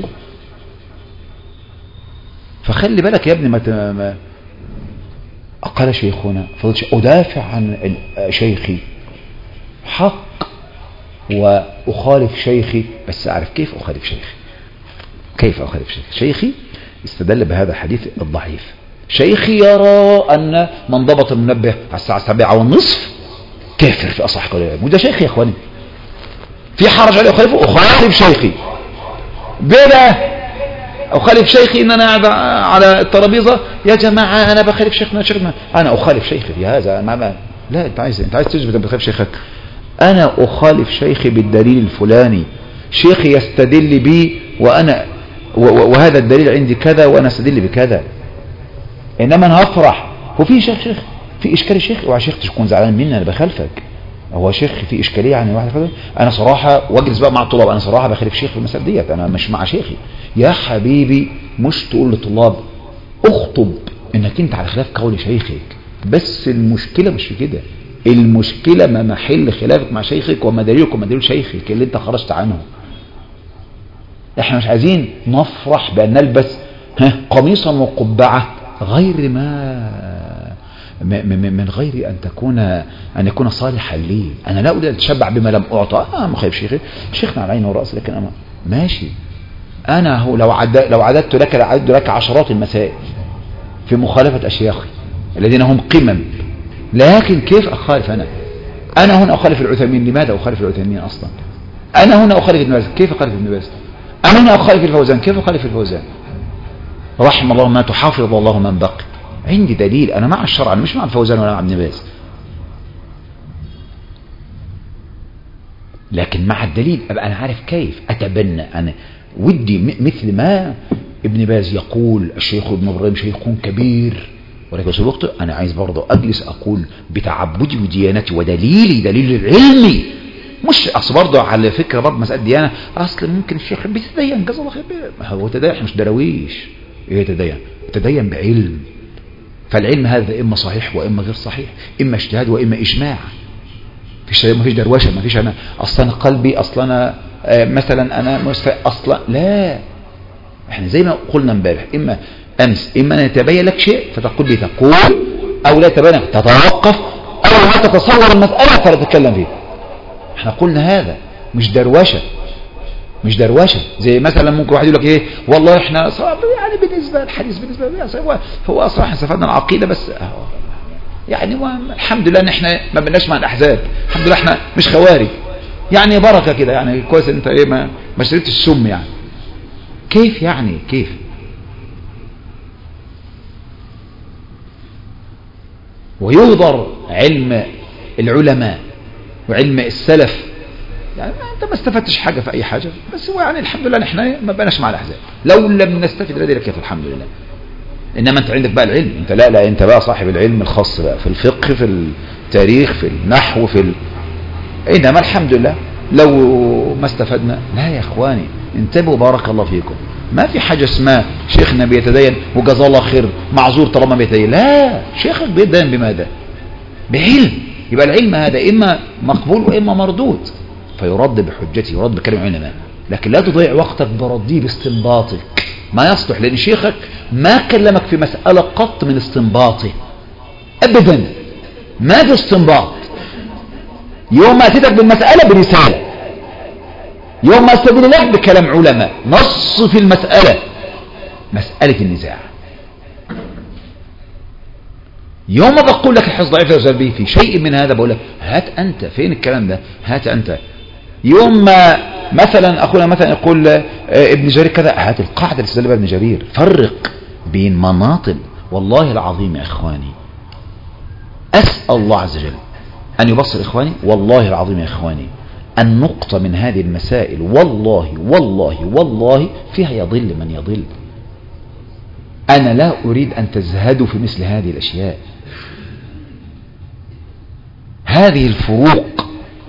فخلي بالك يا ابني، ما قال شيخنا فضلت ادافع عن شيخي حق واخالف شيخي، بس اعرف كيف اخالف شيخي. كيف اخالف شيخي؟ شيخي استدل بهذا الحديث الضعيف. شيخي يرى ان من ضبط المنبه على الساعه 7:30 كافر في اصح قول العلم، وده شيخي يا اخواني. في حرج عليه اخالفه؟ اخالف شيخي بلا اخالف شيخي ان انا قاعد على الترابيزه يا جماعه انا بخالف شيخنا انا اخالف شيخي في هذا. لا، انت عايز تثبت ان بتخالف شيخك. انا اخالف شيخي بالدليل الفلاني، شيخي يستدل بي وانا وهذا الدليل عندي كذا وانا استدل بكذا. انما انا هفرح وفي شيخ في اشكال شيخ، اوعى شيخ تكون زعلان مني انا بخالفك. هو شيخ في اشكاليه يعني واحد خالف. انا صراحه واجلس بقى مع الطلاب، انا صراحه بخالف شيخ في المسألة ديت، انا مش مع شيخي. يا حبيبي مش تقول للطلاب اخطب انك انت على خلاف قول شيخك، بس المشكله مش في كده. المشكله ما محل خلافك مع شيخك وما دليلك وما دليل شيخك اللي انت خرجت عنه. احنا مش عايزين نفرح بان نلبس قميصا وقبعه غير من غير ان يكون صالحا لي. انا لا اريد ان اتشبع بما لم اعطى. مخالف شيخي، شيخنا على عيني والراس، لكن انا ماشي. انا هو لو عددت لك لعدت لك عشرات المسائل في مخالفه اشياخي الذين هم قمم، لكن كيف اخالف انا هنا اخالف العثيمين. لماذا اخالف العثيمين اصلا؟ انا هنا اخالف ابن باز، كيف اخالف ابن باز؟ انا هنا اخالف الفوزان، كيف اخالف الفوزان؟ رحم الله ما تحافظ الله من بقي. عندي دليل، انا مع الشرع، انا مش مع الفوزان ولا مع ابن باز، لكن مع الدليل ابقى انا عارف كيف اتبنى. انا ودي مثل ما ابن باز يقول الشيخ ابن ابراهيم شيخ كبير، ولكن في الوقت انا عايز برضه اجلس اقول بتعبدي وديانتي ودليلي دليل العلمي. مش اصل برضه على فكره برضه مساله ديانه، اصل ممكن الشيخ بيتدين جزاه الله خير، هو تدين مش درويش. ايه تدين بعلم. فالعلم هذا اما صحيح واما غير صحيح، اما اجتهاد واما اجماع. ما فيش دروشه، ما فيش انا اصلا قلبي اصلا انا مثلا انا اصلا لا. احنا زي ما قلنا امبارح اما امس اما ان يتبين لك شيء فتقول لي تقول، او لا يتبين لك تتوقف، او ما تتصور المسألة فلا تتكلم فيها. احنا قلنا هذا مش دروشة، مش دروشة. زي مثلا ممكن واحد يقول لك ايه والله احنا صعب يعني بالنسبة الحديث بالنسبة لي هو اصلا احنا استفدنا العقيدة بس يعني الحمد لله ان احنا ما بناش مع الاحزاب، الحمد لله احنا مش خوارج يعني بركة كده يعني كويس انت ايه ما شربتش السم يعني. كيف يعني كيف؟ ويهدر علم العلماء وعلم السلف يعني انت ما استفدتش حاجة في اي حاجة، بس هو يعني الحمد لله احنا ما بقناش مع الاحزاب، لو لم نستفد الذي لك الحمد لله. انما انت عندك بقى العلم، انت لا انت بقى صاحب العلم الخاص بقى في الفقه في التاريخ في النحو انما الحمد لله لو ما استفدنا. لا يا اخواني انتبهوا بارك الله فيكم، ما في حاجة اسمها شيخنا بيتدين وجزاه الله خير معذور طالما بيتدين. لا، شيخك بيتدين بماذا؟ بعلم. يبقى العلم هذا اما مقبول واما مردود، فيرد بحجته يرد بكلام علماء، لكن لا تضيع وقتك برديه باستنباطك، ما يصلح، لان شيخك ما كلمك في مسألة قط من استنباطه ابدا، ما في استنباط. يوم ما اتيتك بالمسألة برسالة، يوم ما استدل لك بكلام علماء نص في المسألة، مسألة النزاع. يوم ما بقول لك الحفظ ضعيف يرجع به في شيء من هذا بقول لك هات أنت فين الكلام ده، هات أنت. يوم ما مثلا أخونا مثلا يقول ابن جرير كذا، هات القاعدة اللي استدل بها ابن جرير. فرق بين مناطق. والله العظيم يا إخواني أسأل الله عز وجل أن يبصر إخواني، والله العظيم يا إخواني النقطة من هذه المسائل والله والله والله فيها يضل من يضل. أنا لا أريد أن تزهدوا في مثل هذه الأشياء. هذه الفروق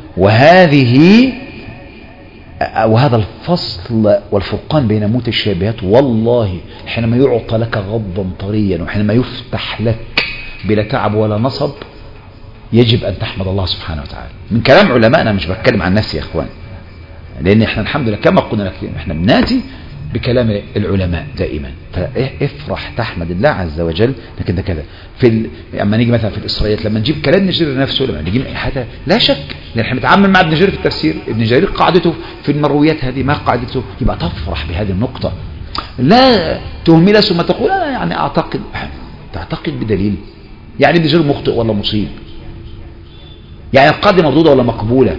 وهذا الفصل والفرقان بين متشابهات، والله حينما يعطى لك غضا طريا وحينما يفتح لك بلا تعب ولا نصب يجب أن تحمد الله سبحانه وتعالى. من كلام علماءنا، مش بتكلم عن نفسي يا إخوان، لأن إحنا الحمد لله كما قلنا لك إحنا بناتي بكلام العلماء دائما. فافرح تحمد الله عز وجل لكن ده كذا. لما نيجي مثلا في الإسرائيليات لما نجيب كلام ابن جرير نفسه، لما نجيب حتى لا شك لأن احنا بنتعامل مع ابن جرير في التفسير، ابن جرير قاعدته في المرويات هذه ما قاعدته، يبقى تفرح بهذه النقطة، لا تهمل ثم تقول أنا يعني تعتقد بدليل. يعني ابن جرير مخطئ ولا مصيب؟ يعني القاعدة مردودة ولا مقبولة؟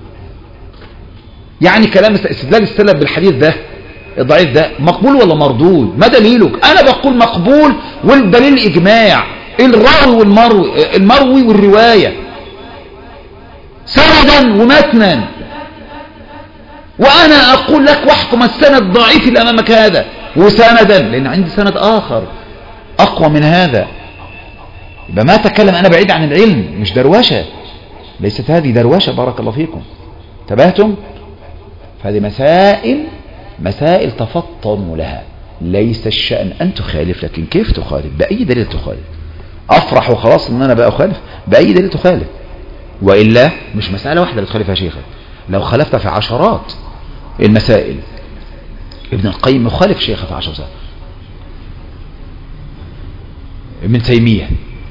يعني كلام استدلال السلف بالحديث ده الضعيف ده مقبول ولا مردود؟ ما دليلك؟ انا بقول مقبول والدليل اجماع الراوي المروي والرواية سندا ومتنا، وانا اقول لك واحكم السند الضعيف اللي امامك هذا وسندا لان عندي سند اخر اقوى من هذا. يبقى ما اتكلم انا بعيد عن العلم، مش دروشة، ليست هذه دروشة بارك الله فيكم. انتبهتم؟ فهذه مسائل تفطنوا لها. ليس الشأن أن تخالف، لكن كيف تخالف؟ بأي دليل تخالف؟ أفرح وخلاص أن أنا بقى أخالف؟ بأي دليل تخالف؟ وإلا مش مسألة واحدة اللي تخالفها شيخك، لو خالفت في عشرات المسائل. ابن القيم يخالف شيخه في 10 سنة، ابن تيمية،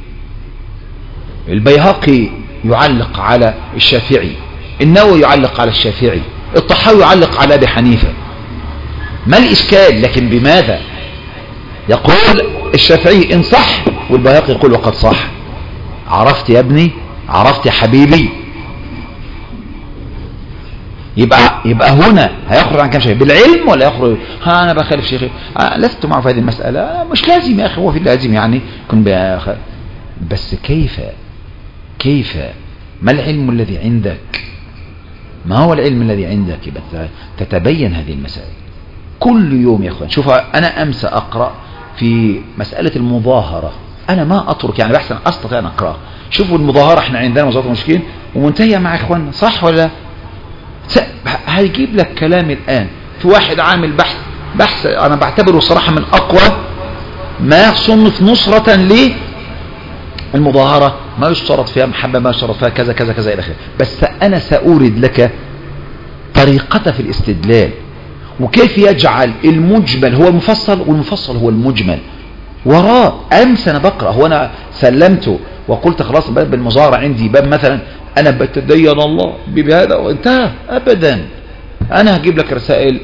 البيهقي يعلق على الشافعي، النووي يعلق على الشافعي، الطحاوي يعلق على أبي حنيفة. ما الإشكال؟ لكن بماذا؟ يقول الشافعي إن صح والبيهقي يقول وقد صح. عرفت يا ابني؟ عرفت يا حبيبي؟ يبقى هنا هيخرج عن كم شيء؟ بالعلم ولا يخرج أنا بخالف شيخي؟ لست معه في هذه المسألة، مش لازم يا أخي، هو في اللازم يعني يكون بس كيف ما العلم الذي عندك؟ ما هو العلم الذي عندك؟ يبقى تتبين هذه المسائل كل يوم يا اخوان. شوف انا امس اقرأ في مسألة المظاهرة، انا ما اترك يعني بحثا استطيع ان اقرأ. شوفوا المظاهرة احنا عندنا وزارة المشكين ومنتهية مع اخواننا، صح ولا لا؟ هيجيب لك كلام الان في واحد عامل بحث انا بعتبره صراحة من اقوى ما صنف نصرة للمظاهرة، ما يشترط فيها محبة، ما يشترط فيها كذا كذا كذا الى اخره. بس انا سأورد لك طريقة في الاستدلال وكيف يجعل المجمل هو المفصل والمفصل هو المجمل وراه. امس انا بقرأ، هو انا سلمته وقلت خلاص باب المظاهرة عندي باب مثلا انا بتدين الله بهذا وانتهى؟ ابدا. انا هجيب لك رسائل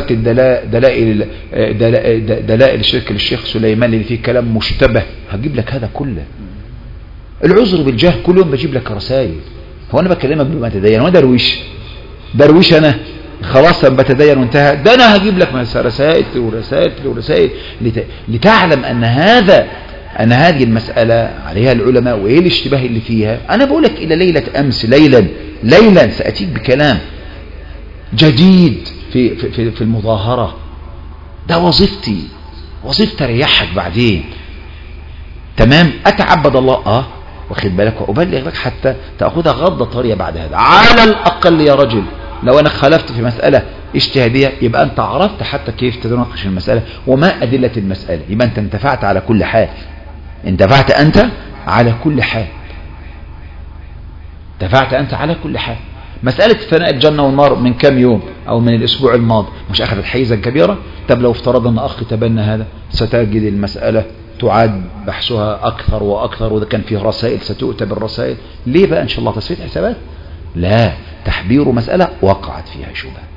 دلائل الشرك للشيخ سليمان اللي فيه كلام مشتبه، هجيب لك هذا كله. العذر بالجهل كل يوم بجيب لك رسائل. هو انا بكلمك بما تدين وانا درويش انا خلاص بتدين وانتهى؟ ده انا هجيب لك رسائل ورسائل لتعلم ان هذه المسألة عليها العلماء وايه الاشتباه اللي فيها. انا بقولك الى ليلة امس ليلا سأتيك بكلام جديد في المظاهرة. ده وظيفتي ريحك بعدين. تمام. اتعبد الله واخد بالك وابلغ لك حتى تأخذها غضة طرية بعد هذا. على الاقل يا رجل لو انا خالفت في مسألة اجتهادية يبقى انت عرفت حتى كيف تناقش المسألة وما ادلة المسألة، يبقى انت انتفعت على كل حال. انتفعت انت على كل حال. مسألة فناء الجنة والنار من كم يوم او من الاسبوع الماضي مش اخذت حيزا كبيرة؟ طب لو افترضنا ان اخ تبنى هذا ستجد المسألة تعاد بحثها اكثر واكثر، واذا كان فيه رسائل ستؤتى بالرسائل. ليه بقى؟ ان شاء الله تصفية حسابات؟ لا، تحبير مسألة وقعت فيها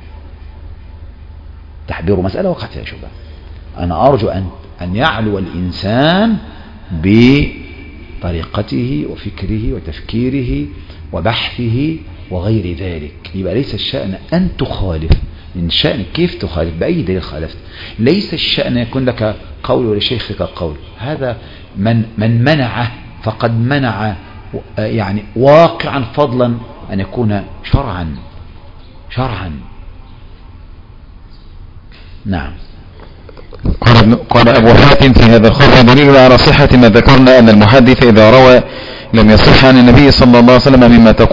شبهة. انا ارجو ان يعلو الانسان بطريقته وفكره وتفكيره وبحثه وغير ذلك. يبقى ليس الشأن ان تخالف، ان الشأن كيف تخالف، باي دليل خالفت. ليس الشأن يكون لك قول ولشيخك قول. هذا من منعه فقد منع يعني واقعا، فضلا ان يكون شرعا. نعم. قال أبو حاتم في هذا الخبر دليل على صحة ما ذكرنا أن المحدث إذا روى لم يصح عن النبي صلى الله عليه وسلم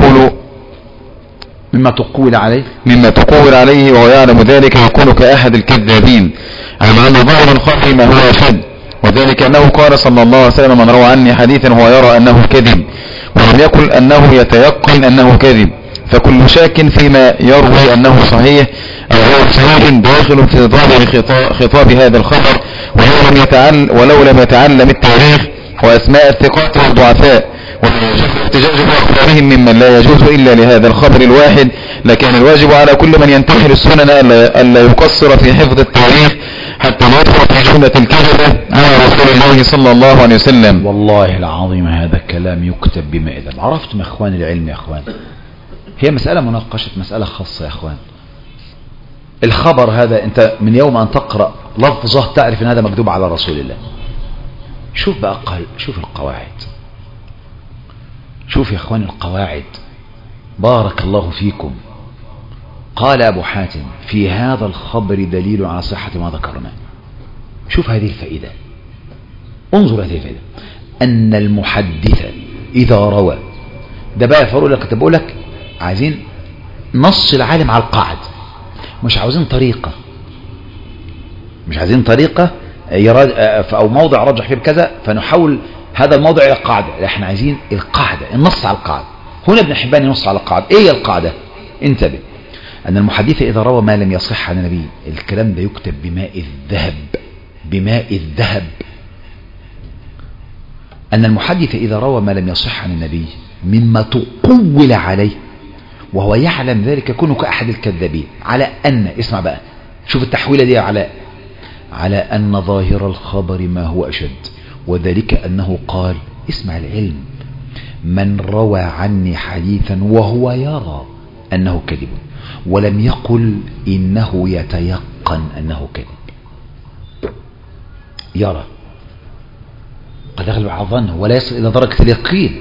مما تقول عليه وهو يعلم ذلك يكون كأحد الكذابين، على أن ظاهر الخبر ما هو أشد، وذلك أنه قال صلى الله عليه وسلم من روى عني حديثا هو يرى أنه كذب ولم يقل أنه يتيقن أنه كذب، فكل شاك فيما يروي أنه صحيح أو غير صحيح داخل في ظاهر خطاب هذا الخبر، ولو لم يتعلم التاريخ وأسماء الثقات والضعفاء واحتجاج بأخبارهم ممن لا يجوز إلا لهذا الخبر الواحد، لكان الواجب على كل من ينتحل السنن ألا يقصر في حفظ التاريخ حتى لا يدخل في جملة الكذبة على رسول الله صلى الله عليه وسلم. والله العظيم هذا الكلام يكتب بمئذب. عرفتم يا اخوان العلم يا اخوان؟ هي مسألة مناقشة، مسألة خاصة يا اخوان. الخبر هذا انت من يوم ان تقرأ لفظه تعرف ان هذا مكذوب على رسول الله. شوف بقى شوف القواعد، شوف يا اخوان القواعد. بارك الله فيكم. قال ابو حاتم في هذا الخبر دليل على صحة ما ذكرنا. شوف هذه الفائدة، انظر هذه الفائدة. ان المحدث اذا روى، ده بقى فاروق لك كتبوا لك عايزين نص العالم على القاعدة، مش عاوزين طريقة او موضع رجح فيه كذا فنحول هذا الموضع الى قاعدة. احنا عايزين القاعدة، النص على القاعدة. هنا ابن حبان ينص على القاعدة. ايه القاعدة؟ انتبه. ان المحدث اذا روى ما لم يصح عن النبي، الكلام ده يكتب بماء الذهب. ان المحدث اذا روى ما لم يصح عن النبي مما تقول عليه وهو يعلم ذلك يكون كأحد الكذابين، على ان، اسمع بقى، شوف التحويلة دي، على ان ظاهر الخبر ما هو اشد، وذلك انه قال، اسمع العلم، من روى عني حديثا وهو يرى انه كذب ولم يقل انه يتيقن انه كذب. يرى قد يغلب على ظنه ولا يصل الى درجة اليقين،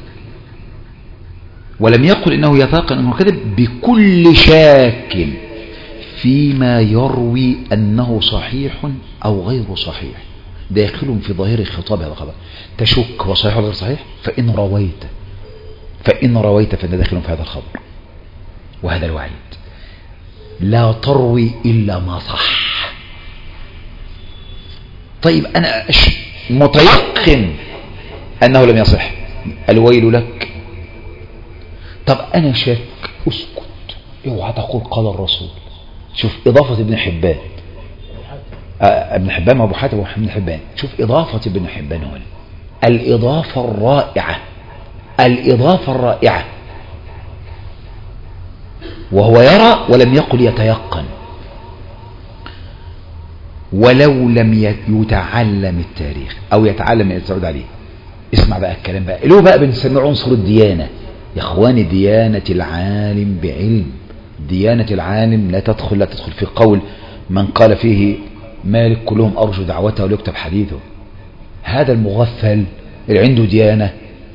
ولم يقل انه يتيقن انه كذب بكل شاك فيما يروي انه صحيح او غير صحيح، داخل في ظاهر خطاب هذا الخبر. تشك هو صحيح ولا غير صحيح؟ فإن رويت فإن داخل في هذا الخبر. وهذا الوعيد، لا تروي إلا ما صح. طيب أنا متيقن أنه لم يصح، الويل لك. طب أنا شاك، اسكت، اوعى تقول قال الرسول، شوف إضافة ابن حبان، ابن حبان وابو حاتم وابن حبان، شوف إضافة ابن حبان هنا، الإضافة الرائعة، الإضافة الرائعة، وهو يرى ولم يقل يتيقن، ولو لم يتعلم التاريخ أو يتعلم من التعود عليه. اسمع بقى الكلام بقى اللي هو بقى بنسميه عنصر الديانة يا اخواني. ديانة العالم بعلم، ديانة العالم لا تدخل في قول من قال فيه مالك كلهم أرجو دعوته وليكتب حديثه. هذا المغفل اللي عنده ديانة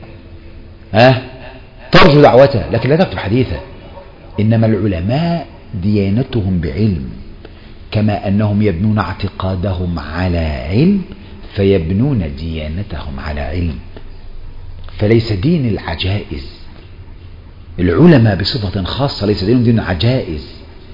ترجو دعوته لكن لا تكتب حديثه. إنما العلماء ديانتهم بعلم، كما أنهم يبنون اعتقادهم على علم فيبنون ديانتهم على علم. فليس دين العجائز، العلماء بصفة خاصة ليس دينهم دين عجائز،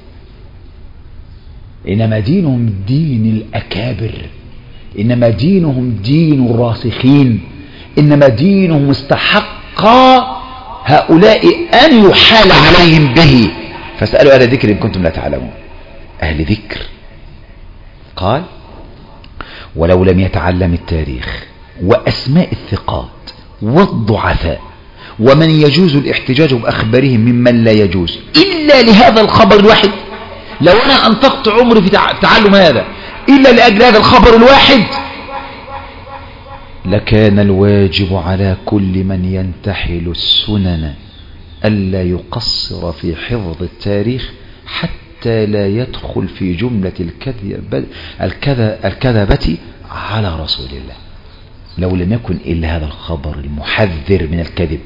إنما دينهم دين الأكابر، إنما دينهم دين الراسخين، إنما دينهم استحق هؤلاء أن يحال عليهم به. فاسألوا أهل ذكر إن كنتم لا تعلمون. أهل ذكر قال ولو لم يتعلم التاريخ وأسماء الثقات والضعفاء ومن يجوز الاحتجاج بأخبارهم ممن لا يجوز إلا لهذا الخبر الواحد. لو أنا أنفقت عمري في تعلم هذا إلا لأجل هذا الخبر الواحد لكان الواجب على كل من ينتحل السنن ألا يقصر في حفظ التاريخ حتى لا يدخل في جملة الكذبة على رسول الله. لو لم يكن إلا هذا الخبر المحذر من الكذب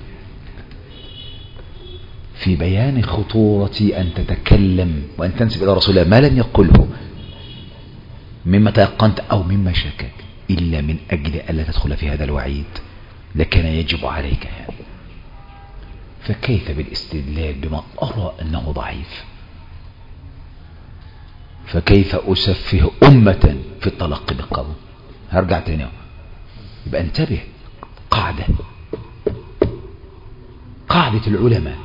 في بيان خطورة أن تتكلم وأن تنسب إلى رسول الله ما لم يقله مما تيقنت أو مما شكك إلا من أجل ألا تدخل في هذا الوعيد لكان يجب عليك هذا. فكيف بالاستدلال بما أرى أنه ضعيف؟ فكيف أسفه أمة في التلقي بالقبول؟ هرجع تاني. يبقى انتبه، قاعدة العلماء.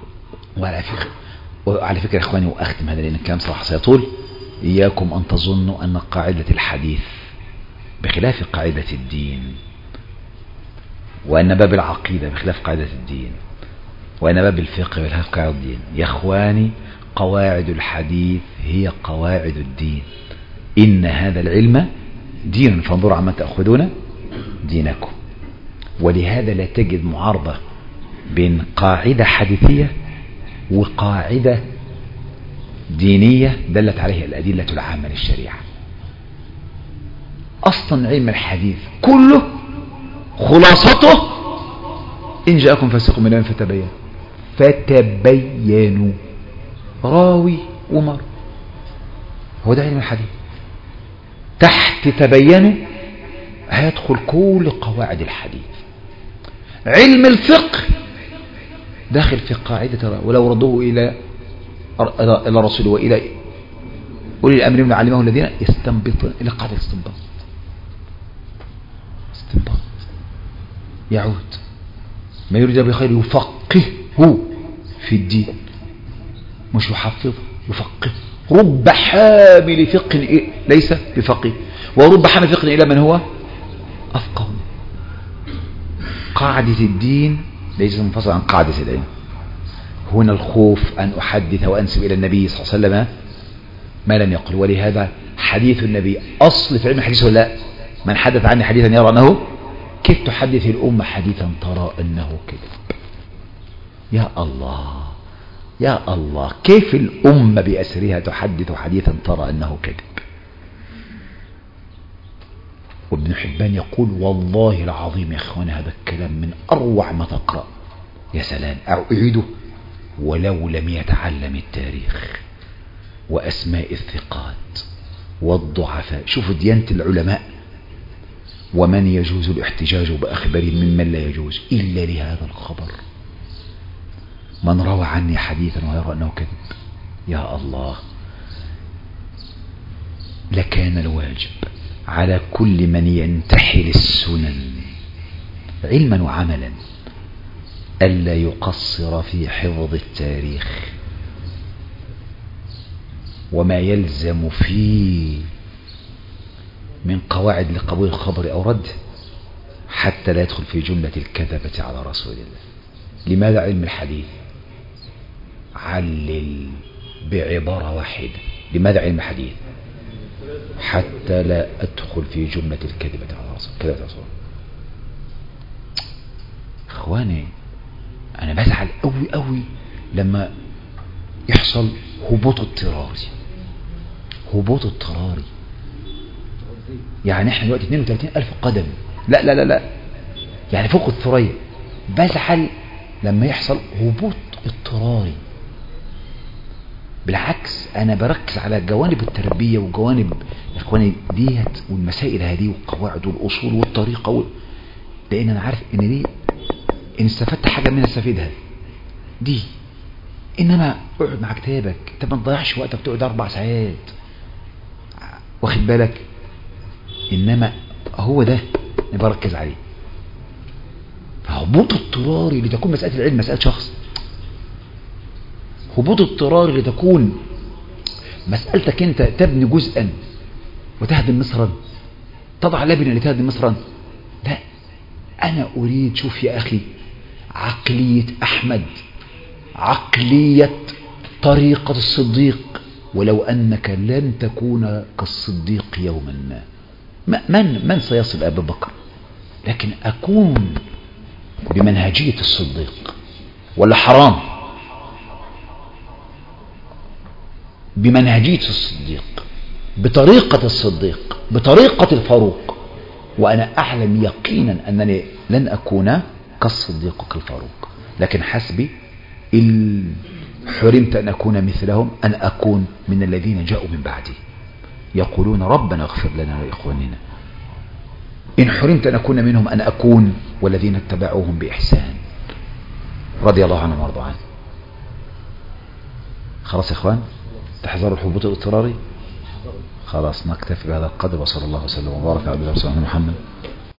وعلى فكرة يا إخواني وأختم هذا لأن الكلام صراحة سيطول، إياكم أن تظنوا أن قاعدة الحديث بخلاف قاعدة الدين، وأن باب العقيدة بخلاف قاعدة الدين، وأن باب الفقه بخلاف قاعدة الدين. يا إخواني قواعد الحديث هي قواعد الدين. إن هذا العلم دين فانظروا عما تأخذون دينكم. ولهذا لا تجد معارضة بين قاعدة حديثية وقاعدة دينية دلت عليها الأدلة العامة للشريعة. أصلا علم الحديث كله خلاصته إن جاءكم فاسق بنبأ فتبينوا راوي ومر. هو ده علم الحديث. تحت تبينوا هيدخل كل قواعد الحديث. علم الفقه داخل في قاعدة ولو ردوه إلى الرسول وإلى أولي الأمر من علمه الذين يستنبطون إلى قاعدة الاستنباط. يعود ما يريد بخير يفقهه في الدين، مش يحفظه، يفقه. رب حامل فقه ليس بفقيه، ورب حامل فقه إلى من هو أفقه. قاعدة الدين ليست منفصلة عن قاعدة العلم. هنا الخوف أن أحدث وأنسب إلى النبي صلى الله عليه وسلم ما لم يقل. ولهذا حديث النبي أصل في علم الحديث ولا لا؟ من حدث عني حديثا يرى أنه كيف تحدث الأمة حديثا ترى أنه كذب؟ يا الله يا الله، كيف الأمة بأسرها تحدث حديثا ترى أنه كذب؟ وابن حبان يقول والله العظيم يا أخوان هذا الكلام من أروع ما تقرأ. يا سلام، أعيده ولو لم يتعلم التاريخ وأسماء الثقات والضعفاء. شوفوا ديانة العلماء. ومن يجوز الاحتجاج بأخبارهم ممن لا يجوز إلا لهذا الخبر. من روى عني حديثا ويرى أنه كذب، يا الله، لكان الواجب على كل من ينتحل السنن علما وعملا ألا يقصر في حفظ التاريخ وما يلزم فيه من قواعد لقبول الخبر أو رده، حتى لا يدخل في جملة الكذبة على رسول الله. لماذا علم الحديث؟ علل بعبارة واحدة. لماذا علم الحديث؟ حتى لا أدخل في جملة الكذبة على رسول الله. إخواني، أنا بزعل قوي قوي لما يحصل هبوط اضطراري. هبوط اضطراري يعني احنا دلوقتي 32,000 قدم، لا لا لا لا، يعني فوق الثريا. بزعل لما يحصل هبوط اضطراري. بالعكس أنا بركز على جوانب التربية وجوانب إخواني ديت والمسائل هذه والقواعد والأصول والطريقة لأن أنا عارف إن دي إن استفدت حاجة منها استفيدها دي. إنما اقعد مع كتابك، أنت ما تضيعش وقتك تقعد 4 ساعات، واخد بالك؟ إنما هو ده اللي بركز عليه. فهبوط اضطراري لتكون مسألة العلم مسألة شخص، هبوط اضطراري لتكون مسألتك أنت تبني جزءا وتهدم مصرا، تضع لبنة لتهدم مصرا. لا، أنا أريد، شوف يا أخي، عقلية أحمد، عقلية طريقة الصديق، ولو أنك لن تكون كالصديق يوما ما. من سيصل أبا بكر؟ لكن أكون بمنهجية الصديق، ولا حرام بمنهجية الصديق، بطريقة الصديق، بطريقة الفاروق، وأنا أعلم يقينا أنني لن أكون كالصديق كالفاروق، لكن حسبي إن حرمت أن أكون مثلهم أن أكون من الذين جاءوا من بعدي يقولون ربنا اغفر لنا وإخواننا. إن حرمت أن أكون منهم أن أكون والذين اتبعوهم بإحسان رضي الله عنهم وارضوا عنه. خلاص يا إخوان، تحذروا الحبوط الاضطراري. خلاص نكتفي بهذا القدر، وصلى الله وسلم وبارك على رسولنا محمد